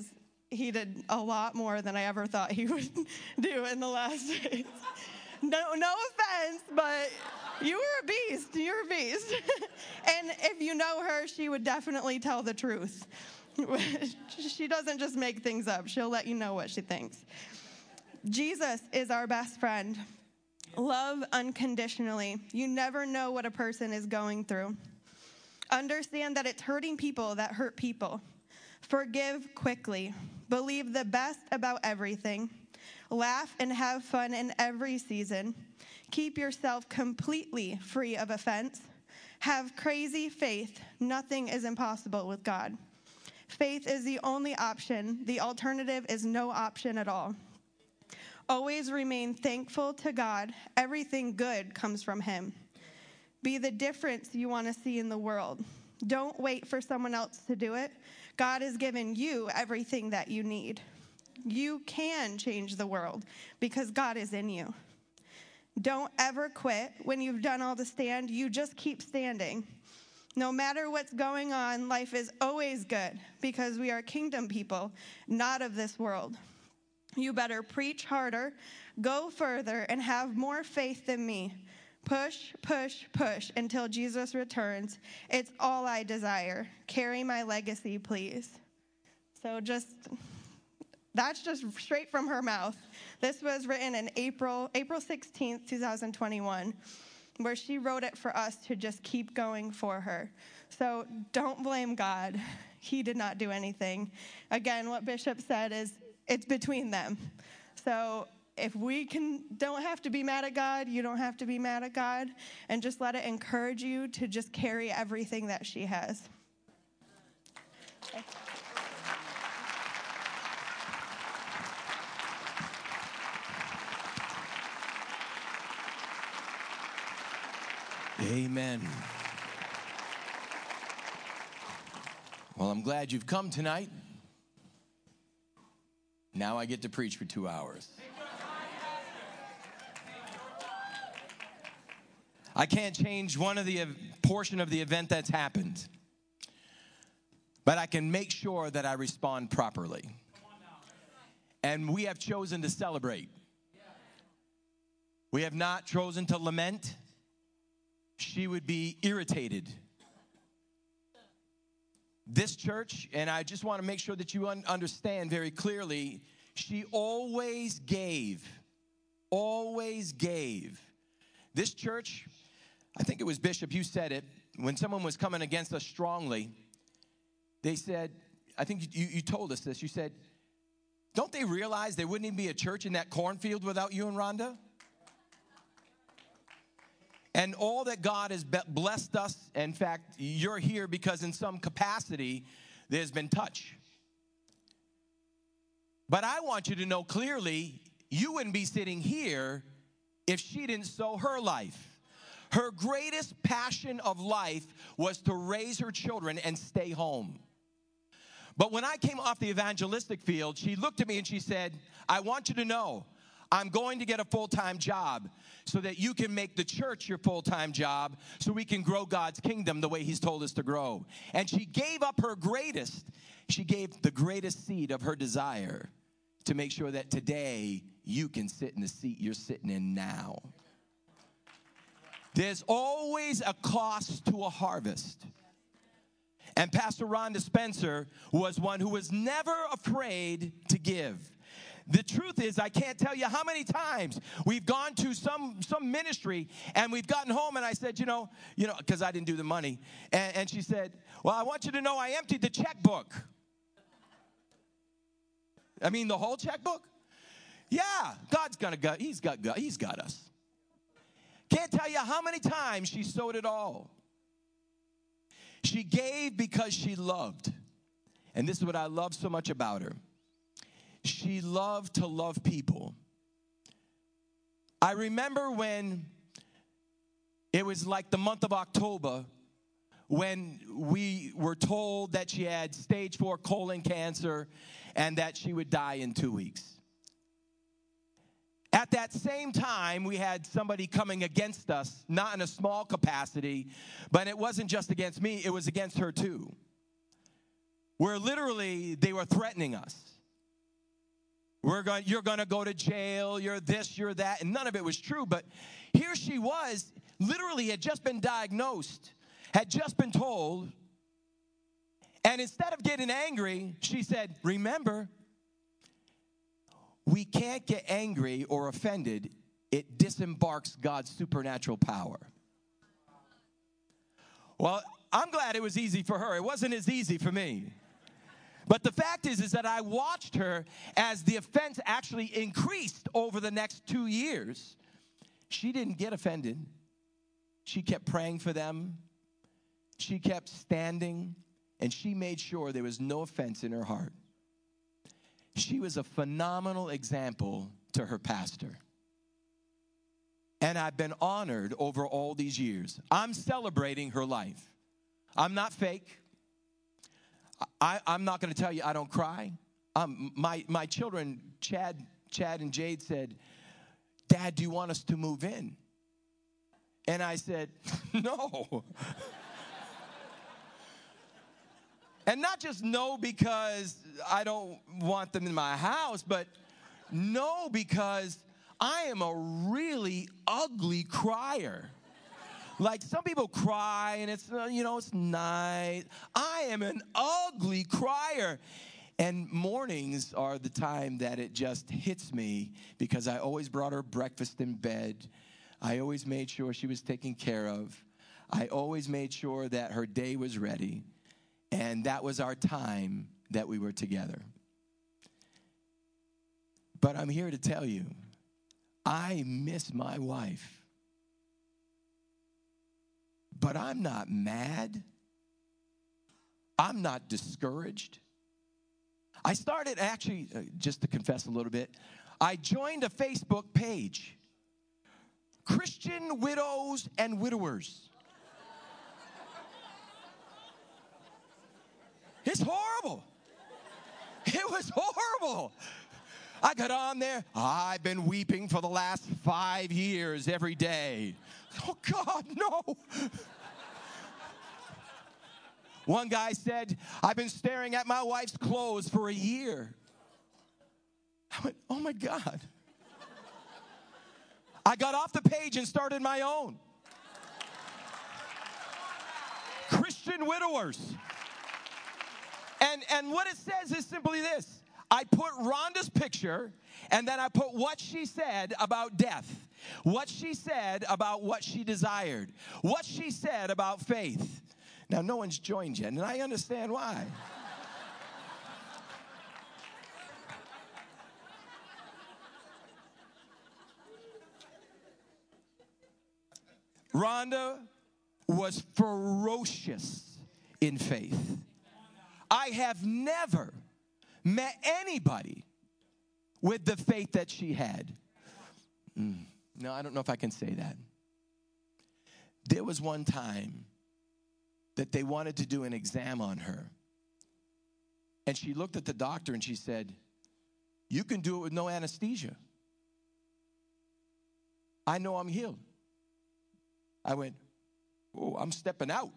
he did a lot more than I ever thought he would do in the last days. No offense, but you were a beast. You're a beast. And if you know her, she would definitely tell the truth. She doesn't just make things up. She'll let you know what she thinks. Jesus is our best friend. Love unconditionally. You never know what a person is going through. Understand that it's hurting people that hurt people. Forgive quickly. Believe the best about everything. Laugh and have fun in every season. Keep yourself completely free of offense. Have crazy faith. Nothing is impossible with God. Faith is the only option. The alternative is no option at all. Always remain thankful to God. Everything good comes from Him. Be the difference you want to see in the world. Don't wait for someone else to do it. God has given you everything that you need. You can change the world because God is in you. Don't ever quit. When you've done all to stand, you just keep standing. No matter what's going on, life is always good because we are kingdom people, not of this world. You better preach harder, go further, and have more faith than me. Push, push, push until Jesus returns. It's all I desire. Carry my legacy, please. So that's just straight from her mouth. This was written in April 16th, 2021, where she wrote it for us to just keep going for her. So don't blame God. He did not do anything. Again, what Bishop said is it's between them. So if we don't have to be mad at God, you don't have to be mad at God, and just let it encourage you to just carry everything that she has. Okay. Amen. Well, I'm glad you've come tonight. Now I get to preach for 2 hours. I can't change one of the portion of the event that's happened, but I can make sure that I respond properly. And we have chosen to celebrate. We have not chosen to lament. She would be irritated. This church, and I just want to make sure that you understand very clearly, she always gave. Always gave. This church, I think it was Bishop, you said it, when someone was coming against us strongly, they said, I think you told us this, you said, don't they realize there wouldn't even be a church in that cornfield without you and Rhonda? And all that God has blessed us, in fact, you're here because in some capacity, there's been touch. But I want you to know clearly, you wouldn't be sitting here if she didn't sow her life. Her greatest passion of life was to raise her children and stay home. But when I came off the evangelistic field, she looked at me and she said, I want you to know, I'm going to get a full-time job so that you can make the church your full-time job so we can grow God's kingdom the way He's told us to grow. And she gave up she gave the greatest seed of her desire to make sure that today you can sit in the seat you're sitting in now. There's always a cost to a harvest. And Pastor Rhonda Spencer was one who was never afraid to give. The truth is, I can't tell you how many times we've gone to some ministry and we've gotten home and I said, you know, because I didn't do the money. And she said, well, I want you to know I emptied the checkbook. I mean, the whole checkbook? Yeah, God's He's got us. Can't tell you how many times she sowed it all. She gave because she loved. And this is what I love so much about her. She loved to love people. I remember when it was like the month of October when we were told that she had stage 4 colon cancer and that she would die in 2 weeks. At that same time, we had somebody coming against us, not in a small capacity, but it wasn't just against me, it was against her too. Where literally they were threatening us. You're going to go to jail, you're this, you're that, and none of it was true. But here she was, literally had just been diagnosed, had just been told, and instead of getting angry, she said, remember, we can't get angry or offended. It disembarks God's supernatural power. Well, I'm glad it was easy for her. It wasn't as easy for me. But the fact is that I watched her as the offense actually increased over the next 2 years. She didn't get offended. She kept praying for them. She kept standing, and she made sure there was no offense in her heart. She was a phenomenal example to her pastor. And I've been honored over all these years. I'm celebrating her life. I'm not fake. I'm not going to tell you I don't cry. My children, Chad and Jade, said, Dad, do you want us to move in? And I said, no. And not just no because I don't want them in my house, but no because I am a really ugly crier. Like some people cry and it's, it's nice. I am an ugly crier. And mornings are the time that it just hits me because I always brought her breakfast in bed. I always made sure she was taken care of. I always made sure that her day was ready. And that was our time that we were together. But I'm here to tell you, I miss my wife. But I'm not mad. I'm not discouraged. I started actually, just to confess a little bit, I joined a Facebook page, Christian Widows and Widowers. It's horrible. It was horrible. I got on there. I've been weeping for the last 5 years every day. Oh, God, no. One guy said, I've been staring at my wife's clothes for a year. I went, oh, my God. I got off the page and started my own. Christian Widowers. And what it says is simply this. I put Rhonda's picture, and then I put what she said about death, what she said about what she desired, what she said about faith. Now, no one's joined yet, and I understand why. Rhonda was ferocious in faith. I have never met anybody with the faith that she had. No, I don't know if I can say that. There was one time that they wanted to do an exam on her. And she looked at the doctor and she said, you can do it with no anesthesia. I know I'm healed. I went, oh, I'm stepping out.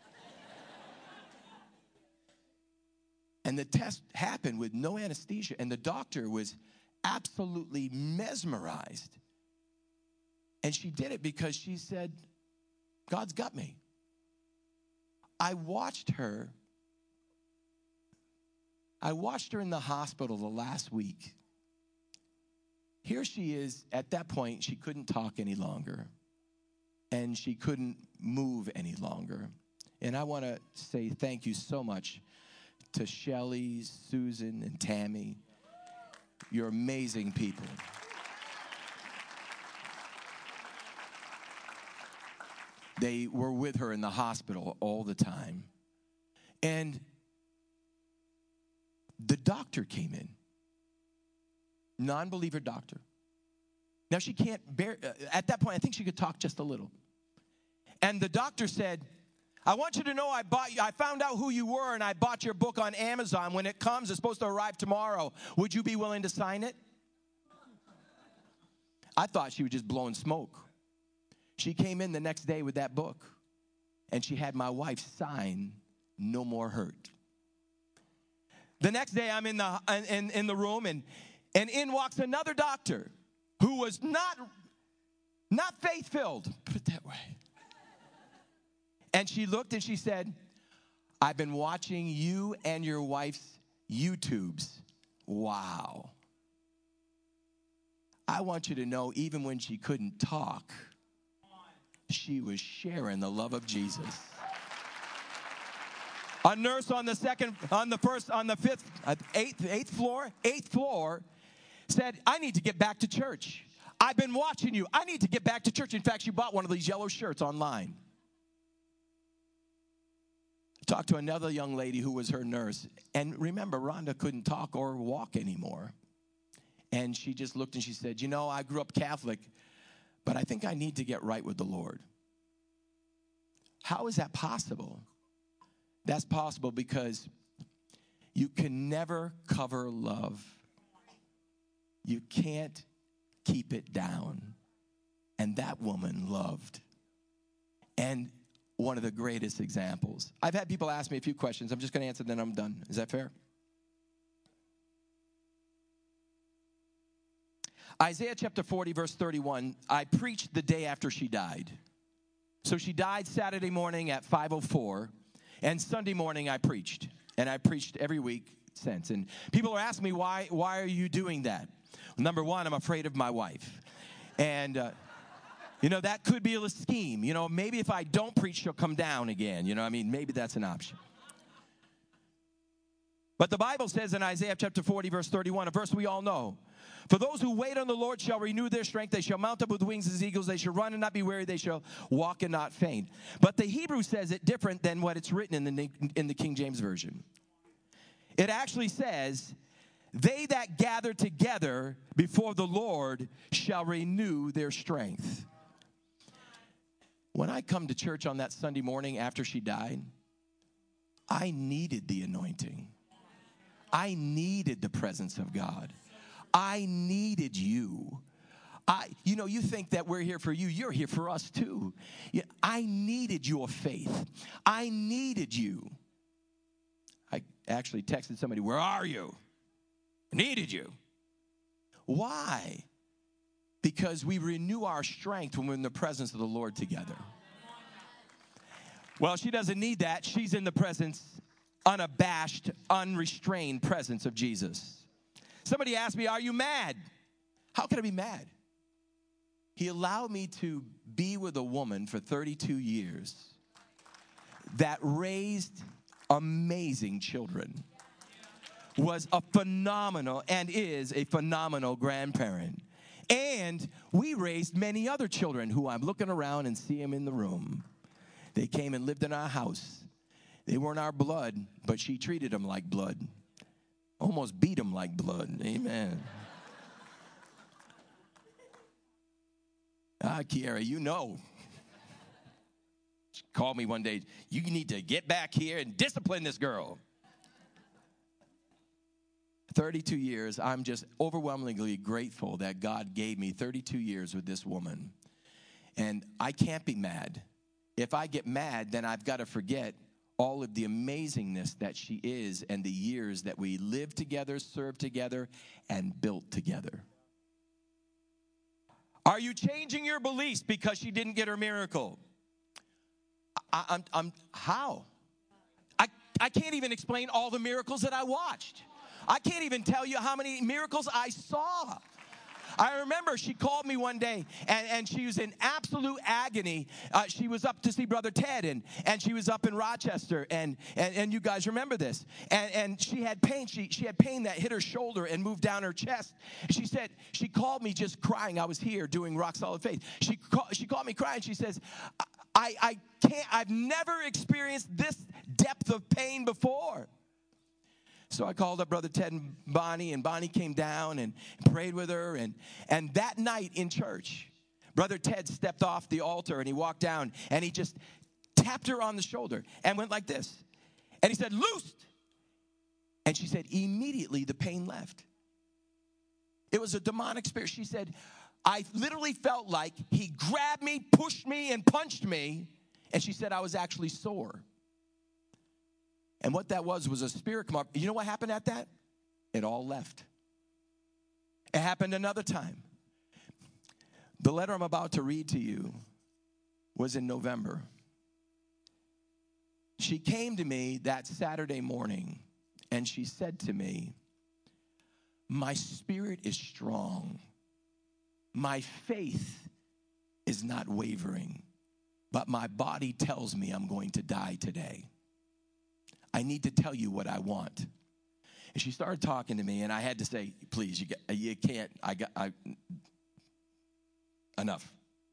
And the test happened with no anesthesia, and the doctor was absolutely mesmerized. And she did it because she said, God's got me. I watched her in the hospital the last week. Here she is. At that point, she couldn't talk any longer, and she couldn't move any longer. And I want to say thank you so much to Shelly, Susan, and Tammy. You're amazing people. They were with her in the hospital all the time. And the doctor came in, non-believer doctor. Now she can't bear, at that point I think she could talk just a little. And the doctor said, I want you to know I found out who you were and I bought your book on Amazon. When it comes, it's supposed to arrive tomorrow. Would you be willing to sign it? I thought she was just blowing smoke. She came in the next day with that book, and she had my wife sign No More Hurt. The next day I'm in the room, and And in walks another doctor who was not faith-filled, put it that way. And she looked and she said, I've been watching you and your wife's YouTubes. Wow. I want you to know, even when she couldn't talk, she was sharing the love of Jesus. A nurse on the eighth floor said, I need to get back to church. I've been watching you. I need to get back to church. In fact, she bought one of these yellow shirts online. Talked to another young lady who was her nurse. And remember, Rhonda couldn't talk or walk anymore. And she just looked and she said, you know, I grew up Catholic, but I think I need to get right with the Lord. How is that possible? That's possible because you can never cover love. You can't keep it down. And that woman loved. And one of the greatest examples. I've had people ask me a few questions. I'm just going to answer, then I'm done. Is that fair? Isaiah chapter 40, verse 31, I preached the day after she died. So she died Saturday morning at 5:04, and Sunday morning I preached. And I preached every week since. And people are asking me, why are you doing that? Number one, I'm afraid of my wife. And, that could be a scheme. Maybe if I don't preach, she'll come down again. Maybe that's an option. But the Bible says in Isaiah chapter 40, verse 31, a verse we all know, for those who wait on the Lord shall renew their strength. They shall mount up with wings as eagles. They shall run and not be weary. They shall walk and not faint. But the Hebrew says it different than what it's written in the King James Version. It actually says, they that gather together before the Lord shall renew their strength. When I come to church on that Sunday morning after she died, I needed the anointing. I needed the presence of God. I needed you. You think that we're here for you. You're here for us too. I needed your faith. I needed you. I actually texted somebody, where are you? I needed you. Why? Because we renew our strength when we're in the presence of the Lord together. Well, she doesn't need that. She's in the presence, unabashed, unrestrained presence of Jesus. Somebody asked me, are you mad? How can I be mad? He allowed me to be with a woman for 32 years that raised amazing children, was a phenomenal and is a phenomenal grandparent. And we raised many other children who I'm looking around and see them in the room. They came and lived in our house. They weren't our blood, but she treated them like blood. Almost beat them like blood. Amen. Kiara, She called me one day. You need to get back here and discipline this girl. 32 years, I'm just overwhelmingly grateful that God gave me 32 years with this woman. And I can't be mad. If I get mad, then I've got to forget all of the amazingness that she is and the years that we lived together, served together, and built together. Are you changing your beliefs because she didn't get her miracle? How? I can't even explain all the miracles that I watched. I can't even tell you how many miracles I saw. I remember she called me one day, and she was in absolute agony. She was up to see Brother Ted, and she was up in Rochester, and you guys remember this. And she had pain. She had pain that hit her shoulder and moved down her chest. She said, she called me just crying. I was here doing Rock Solid Faith. She called me crying. She says, I've never experienced this depth of pain before. So I called up Brother Ted and Bonnie came down and prayed with her. And that night in church, Brother Ted stepped off the altar and he walked down and he just tapped her on the shoulder and went like this. And he said, loosed. And she said, immediately the pain left. It was a demonic spirit. She said, I literally felt like he grabbed me, pushed me, and punched me. And she said, I was actually sore. And what that was a spirit come up. You know what happened at that? It all left. It happened another time. The letter I'm about to read to you was in November. She came to me that Saturday morning, and she said to me, my spirit is strong. My faith is not wavering, but my body tells me I'm going to die today. I need to tell you what I want. And she started talking to me, and I had to say, please, you can't, enough.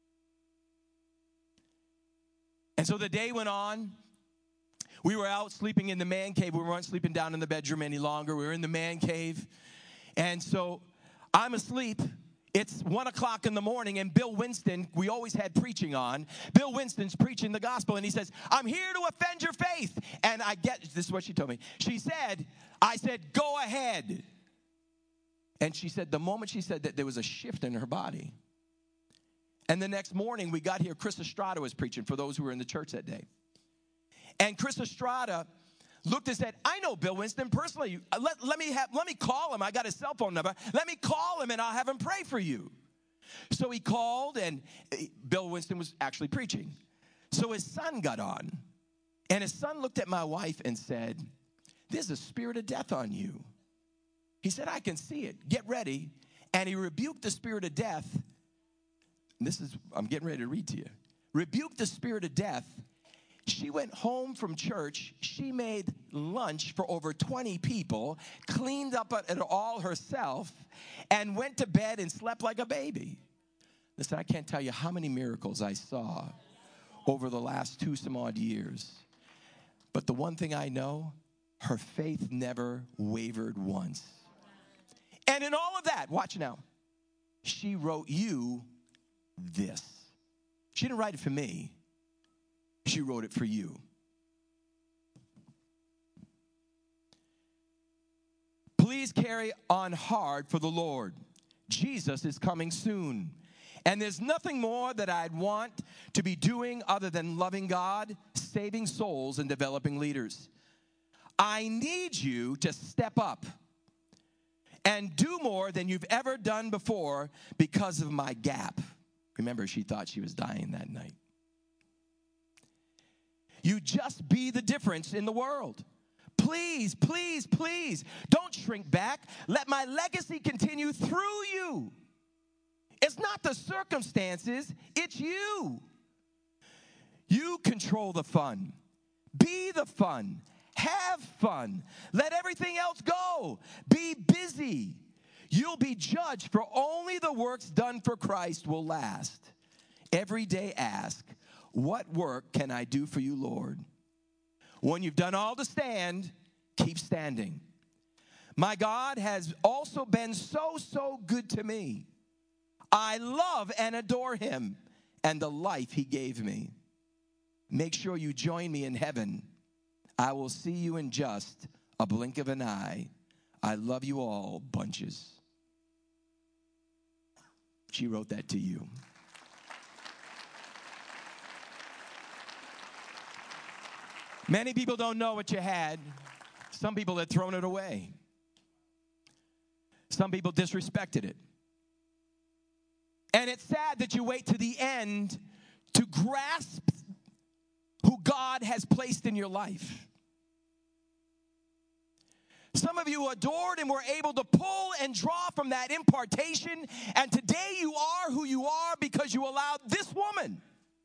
And so the day went on. We were out sleeping in the man cave. We weren't sleeping down in the bedroom any longer. We were in the man cave. And so I'm asleep. It's 1 o'clock in the morning, and Bill Winston, we always had preaching on. Bill Winston's preaching the gospel, and he says, I'm here to offend your faith. And this is what she told me. I said, go ahead. And she said, the moment she said that, there was a shift in her body. And the next morning, we got here, Chris Estrada was preaching for those who were in the church that day. And Chris Estrada looked and said, I know Bill Winston personally. Let me call him. I got his cell phone number. Let me call him, and I'll have him pray for you. So he called, and Bill Winston was actually preaching. So his son got on, and his son looked at my wife and said, there's a spirit of death on you. He said, I can see it. Get ready. And he rebuked the spirit of death. I'm getting ready to read to you. Rebuked the spirit of death. She went home from church. She made lunch for over 20 people, cleaned up it all herself, and went to bed and slept like a baby. Listen, I can't tell you how many miracles I saw over the last 2 some odd years. But the one thing I know, her faith never wavered once. And in all of that, watch now, she wrote you this. She didn't write it for me. She wrote it for you. Please carry on hard for the Lord. Jesus is coming soon. And there's nothing more that I'd want to be doing other than loving God, saving souls, and developing leaders. I need you to step up and do more than you've ever done before because of my gap. Remember, she thought she was dying that night. You just be the difference in the world. Please, please, please, don't shrink back. Let my legacy continue through you. It's not the circumstances, it's you. You control the fun. Be the fun. Have fun. Let everything else go. Be busy. You'll be judged, for only the works done for Christ will last. Every day ask, what work can I do for you, Lord? When you've done all to stand, keep standing. My God has also been so good to me. I love and adore him and the life he gave me. Make sure you join me in heaven. I will see you in just a blink of an eye. I love you all, bunches. She wrote that to you. Many people don't know what you had. Some people had thrown it away. Some people disrespected it. And it's sad that you wait to the end to grasp who God has placed in your life. Some of you adored and were able to pull and draw from that impartation, and today you are who you are because you allowed this woman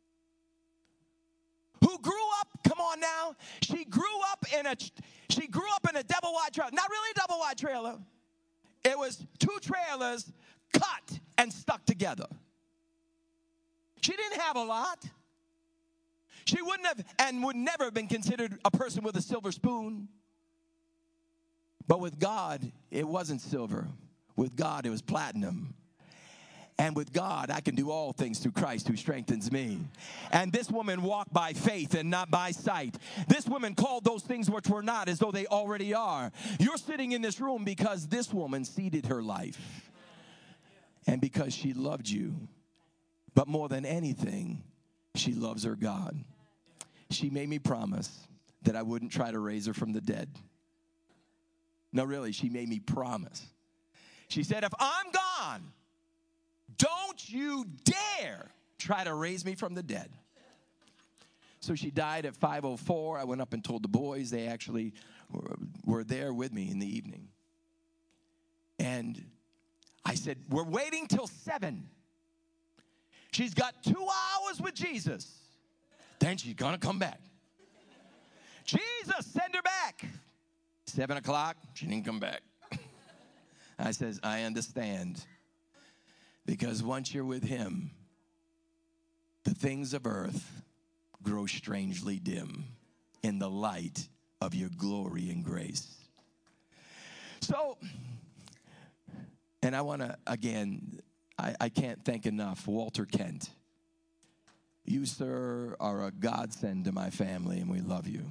who grew up, come on now, she grew up in a double wide trailer. Not really a double wide trailer. It was 2 trailers cut and stuck together. She didn't have a lot. She wouldn't have and would never have been considered a person with a silver spoon. But with God, it wasn't silver. With God, it was platinum. And with God, I can do all things through Christ who strengthens me. And this woman walked by faith and not by sight. This woman called those things which were not as though they already are. You're sitting in this room because this woman seeded her life. And because she loved you. But more than anything, she loves her God. She made me promise that I wouldn't try to raise her from the dead. No, really, she made me promise. She said, if I'm gone, on. Don't you dare try to raise me from the dead. So she died at 5:04. I went up and told the boys. They actually were there with me in the evening. And I said, we're waiting till 7. She's got 2 hours with Jesus. Then she's going to come back. Jesus, send her back. 7 o'clock, she didn't come back. I says, I understand. Because once you're with him, the things of earth grow strangely dim in the light of your glory and grace. So, and I want to, again, I can't thank enough Walter Kent. You, sir, are a godsend to my family, and we love you.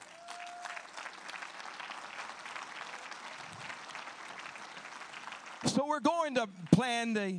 So we're going to plan the,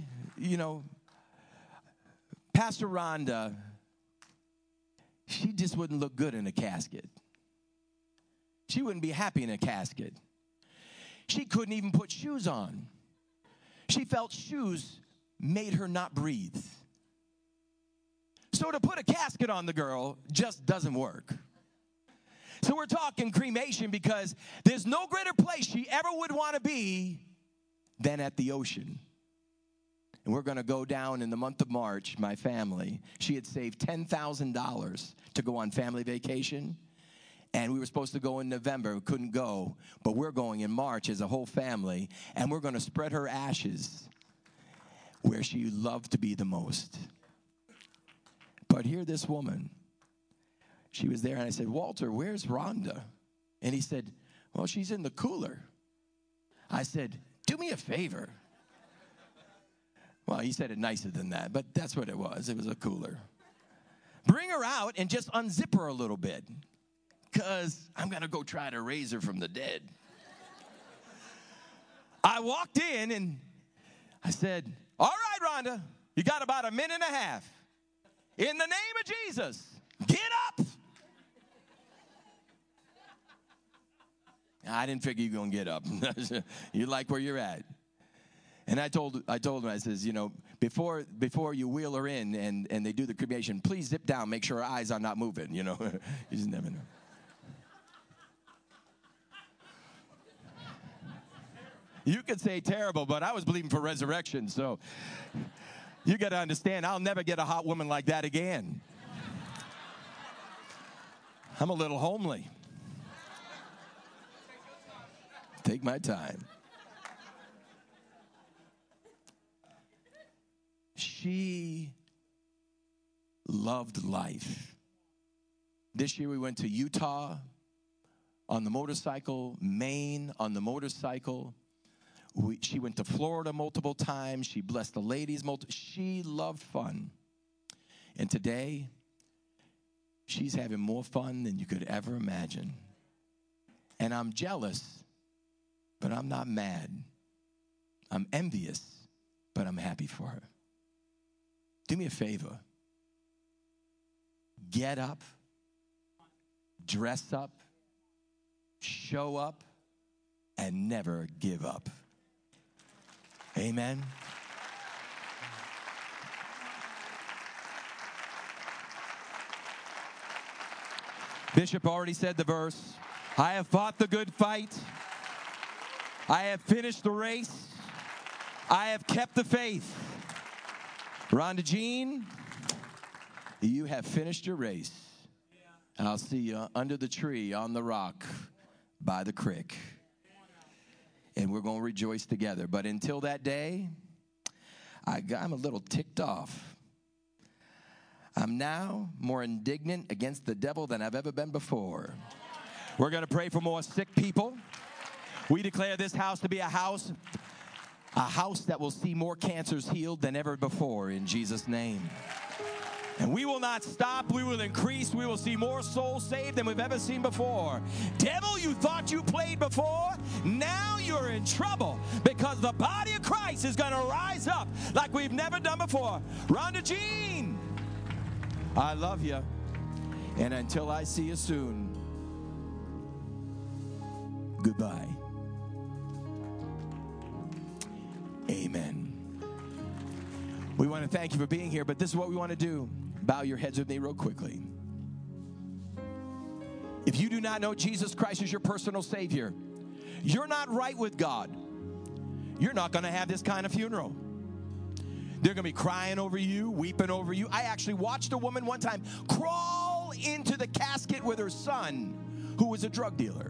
Pastor Rhonda, she just wouldn't look good in a casket. She wouldn't be happy in a casket. She couldn't even put shoes on. She felt shoes made her not breathe. So to put a casket on the girl just doesn't work. So we're talking cremation because there's no greater place she ever would want to be than at the ocean. And we're going to go down in the month of March, my family. She had saved $10,000 to go on family vacation. And we were supposed to go in November. We couldn't go. But we're going in March as a whole family. And we're going to spread her ashes where she loved to be the most. But here this woman, she was there. And I said, Walter, where's Rhonda? And he said, well, she's in the cooler. I said, do me a favor. Well, he said it nicer than that, but that's what it was. It was a cooler. Bring her out and just unzip her a little bit, because I'm going to go try to raise her from the dead. I walked in and I said, all right, Rhonda, you got about a minute and a half. In the name of Jesus, get up. I didn't figure you were going to get up. You like where you're at. And I told him, I says, before you wheel her in and they do the cremation, please zip down, make sure her eyes are not moving, You just never know. You could say terrible, but I was believing for resurrection, so you got to understand, I'll never get a hot woman like that again. I'm a little homely. Take my time. She loved life. This year we went to Utah on the motorcycle, Maine on the motorcycle. She went to Florida multiple times. She blessed the ladies. She loved fun. And today, she's having more fun than you could ever imagine. And I'm jealous, but I'm not mad. I'm envious, but I'm happy for her. Do me a favor. Get up, dress up, show up, and never give up. Amen. Bishop already said the verse. I have fought the good fight. I have finished the race. I have kept the faith. Rhonda Jean, you have finished your race. I'll see you under the tree on the rock by the creek. And we're going to rejoice together. But until that day, I'm a little ticked off. I'm now more indignant against the devil than I've ever been before. We're going to pray for more sick people. We declare this house to be a house that will see more cancers healed than ever before in Jesus' name. And we will not stop. We will increase. We will see more souls saved than we've ever seen before. Devil, you thought you played before. Now you're in trouble, because the body of Christ is going to rise up like we've never done before. Rhonda Jean, I love you. And until I see you soon, goodbye. Amen. We want to thank you for being here, but this is what we want to do. Bow your heads with me real quickly. If you do not know Jesus Christ as your personal Savior, you're not right with God. You're not going to have this kind of funeral. They're going to be crying over you, weeping over you. I actually watched a woman one time crawl into the casket with her son, who was a drug dealer.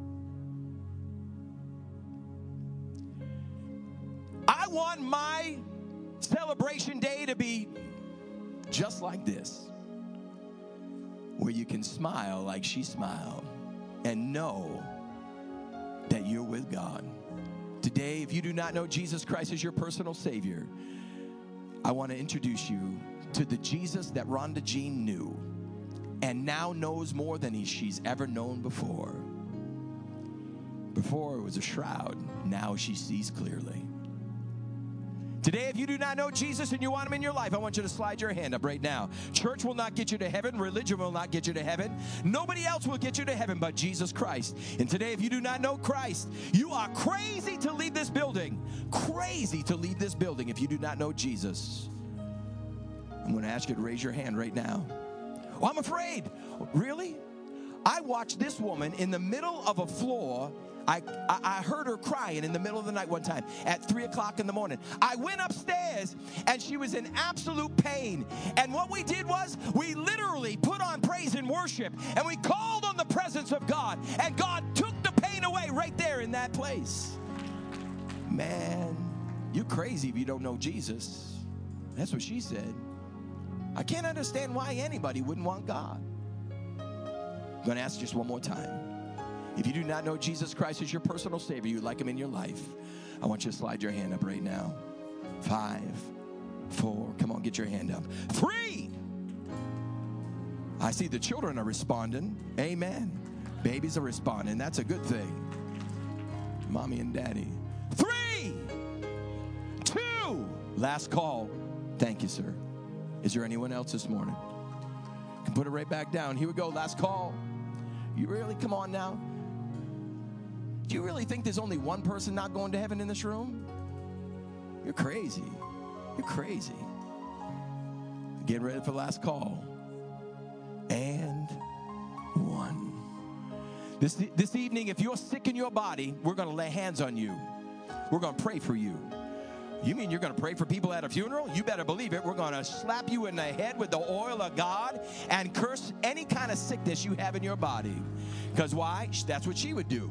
I want my celebration day to be just like this, where you can smile like she smiled and know that you're with God. Today, if you do not know Jesus Christ as your personal Savior, I want to introduce you to the Jesus that Rhonda Jean knew and now knows more than she's ever known before. Before it was a shroud, now she sees clearly. Today, if you do not know Jesus and you want him in your life, I want you to slide your hand up right now. Church will not get you to heaven. Religion will not get you to heaven. Nobody else will get you to heaven but Jesus Christ. And today, if you do not know Christ, you are crazy to leave this building. Crazy to leave this building if you do not know Jesus. I'm going to ask you to raise your hand right now. Oh, I'm afraid. Really? I watched this woman in the middle of a floor. I heard her crying in the middle of the night one time at 3 o'clock in the morning. I went upstairs and she was in absolute pain. And what we did was we literally put on praise and worship and we called on the presence of God. And God took the pain away right there in that place. Man, you're crazy if you don't know Jesus. That's what she said. I can't understand why anybody wouldn't want God. I'm going to ask just one more time. If you do not know Jesus Christ as your personal Savior, you'd like him in your life, I want you to slide your hand up right now. 5, 4, come on, get your hand up. 3. I see the children are responding. Amen. Babies are responding. That's a good thing. Mommy and daddy. 3, 2, last call. Thank you, sir. Is there anyone else this morning? You can put it right back down. Here we go, last call. You really, come on now. Do you really think there's only one person not going to heaven in this room? You're crazy. You're crazy. Getting ready for the last call. And 1. This evening, if you're sick in your body, we're going to lay hands on you. We're going to pray for you. You mean you're going to pray for people at a funeral? You better believe it. We're going to slap you in the head with the oil of God and curse any kind of sickness you have in your body. Because why? That's what she would do.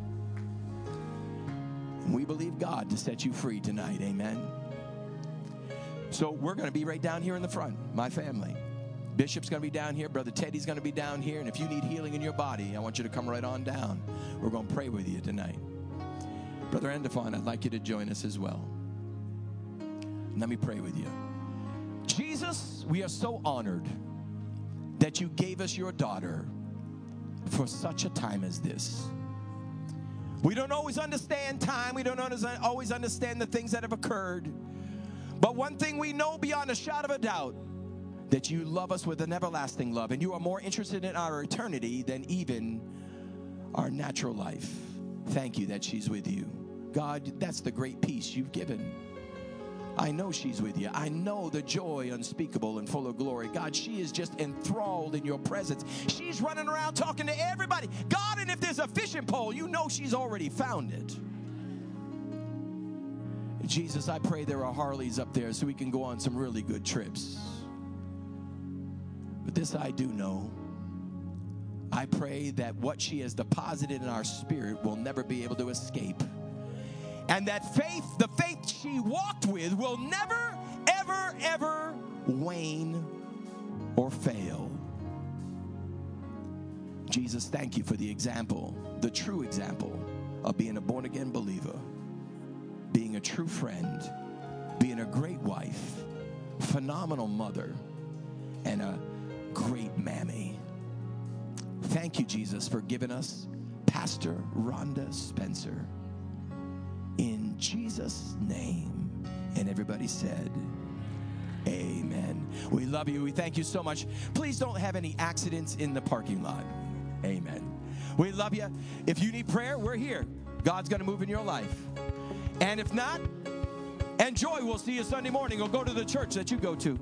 We believe God to set you free tonight. Amen. So we're going to be right down here in the front, my family. Bishop's going to be down here. Brother Teddy's going to be down here. And if you need healing in your body, I want you to come right on down. We're going to pray with you tonight. Brother Endefon, I'd like you to join us as well. Let me pray with you. Jesus, we are so honored that you gave us your daughter for such a time as this. We don't always understand time. We don't always understand the things that have occurred. But one thing we know beyond a shadow of a doubt, that you love us with an everlasting love, and you are more interested in our eternity than even our natural life. Thank you that she's with you. God, that's the great peace you've given. I know she's with you. I know the joy unspeakable and full of glory. God, she is just enthralled in your presence. She's running around talking to everybody. God, and if there's a fishing pole, you know she's already found it. Jesus, I pray there are Harleys up there so we can go on some really good trips. But this I do know. I pray that what she has deposited in our spirit will never be able to escape. And that faith, the faith she walked with, will never, ever, ever wane or fail. Jesus, thank you for the example, the true example of being a born-again believer, being a true friend, being a great wife, phenomenal mother, and a great mammy. Thank you, Jesus, for giving us Pastor Rhonda Spencer. In Jesus' name. And everybody said, amen. We love you. We thank you so much. Please don't have any accidents in the parking lot. Amen. We love you. If you need prayer, we're here. God's going to move in your life. And if not, And Joy will see you Sunday morning or go to the church that you go to.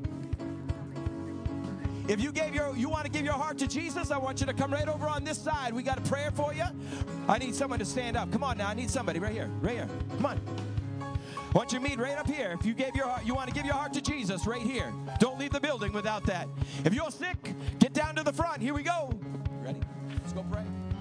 If you want to give your heart to Jesus, I want you to come right over on this side. We got a prayer for you. I need someone to stand up. Come on now. I need somebody right here. Right here. Come on. I want you to meet right up here. If you want to give your heart to Jesus, right here. Don't leave the building without that. If you're sick, get down to the front. Here we go. Ready? Let's go pray.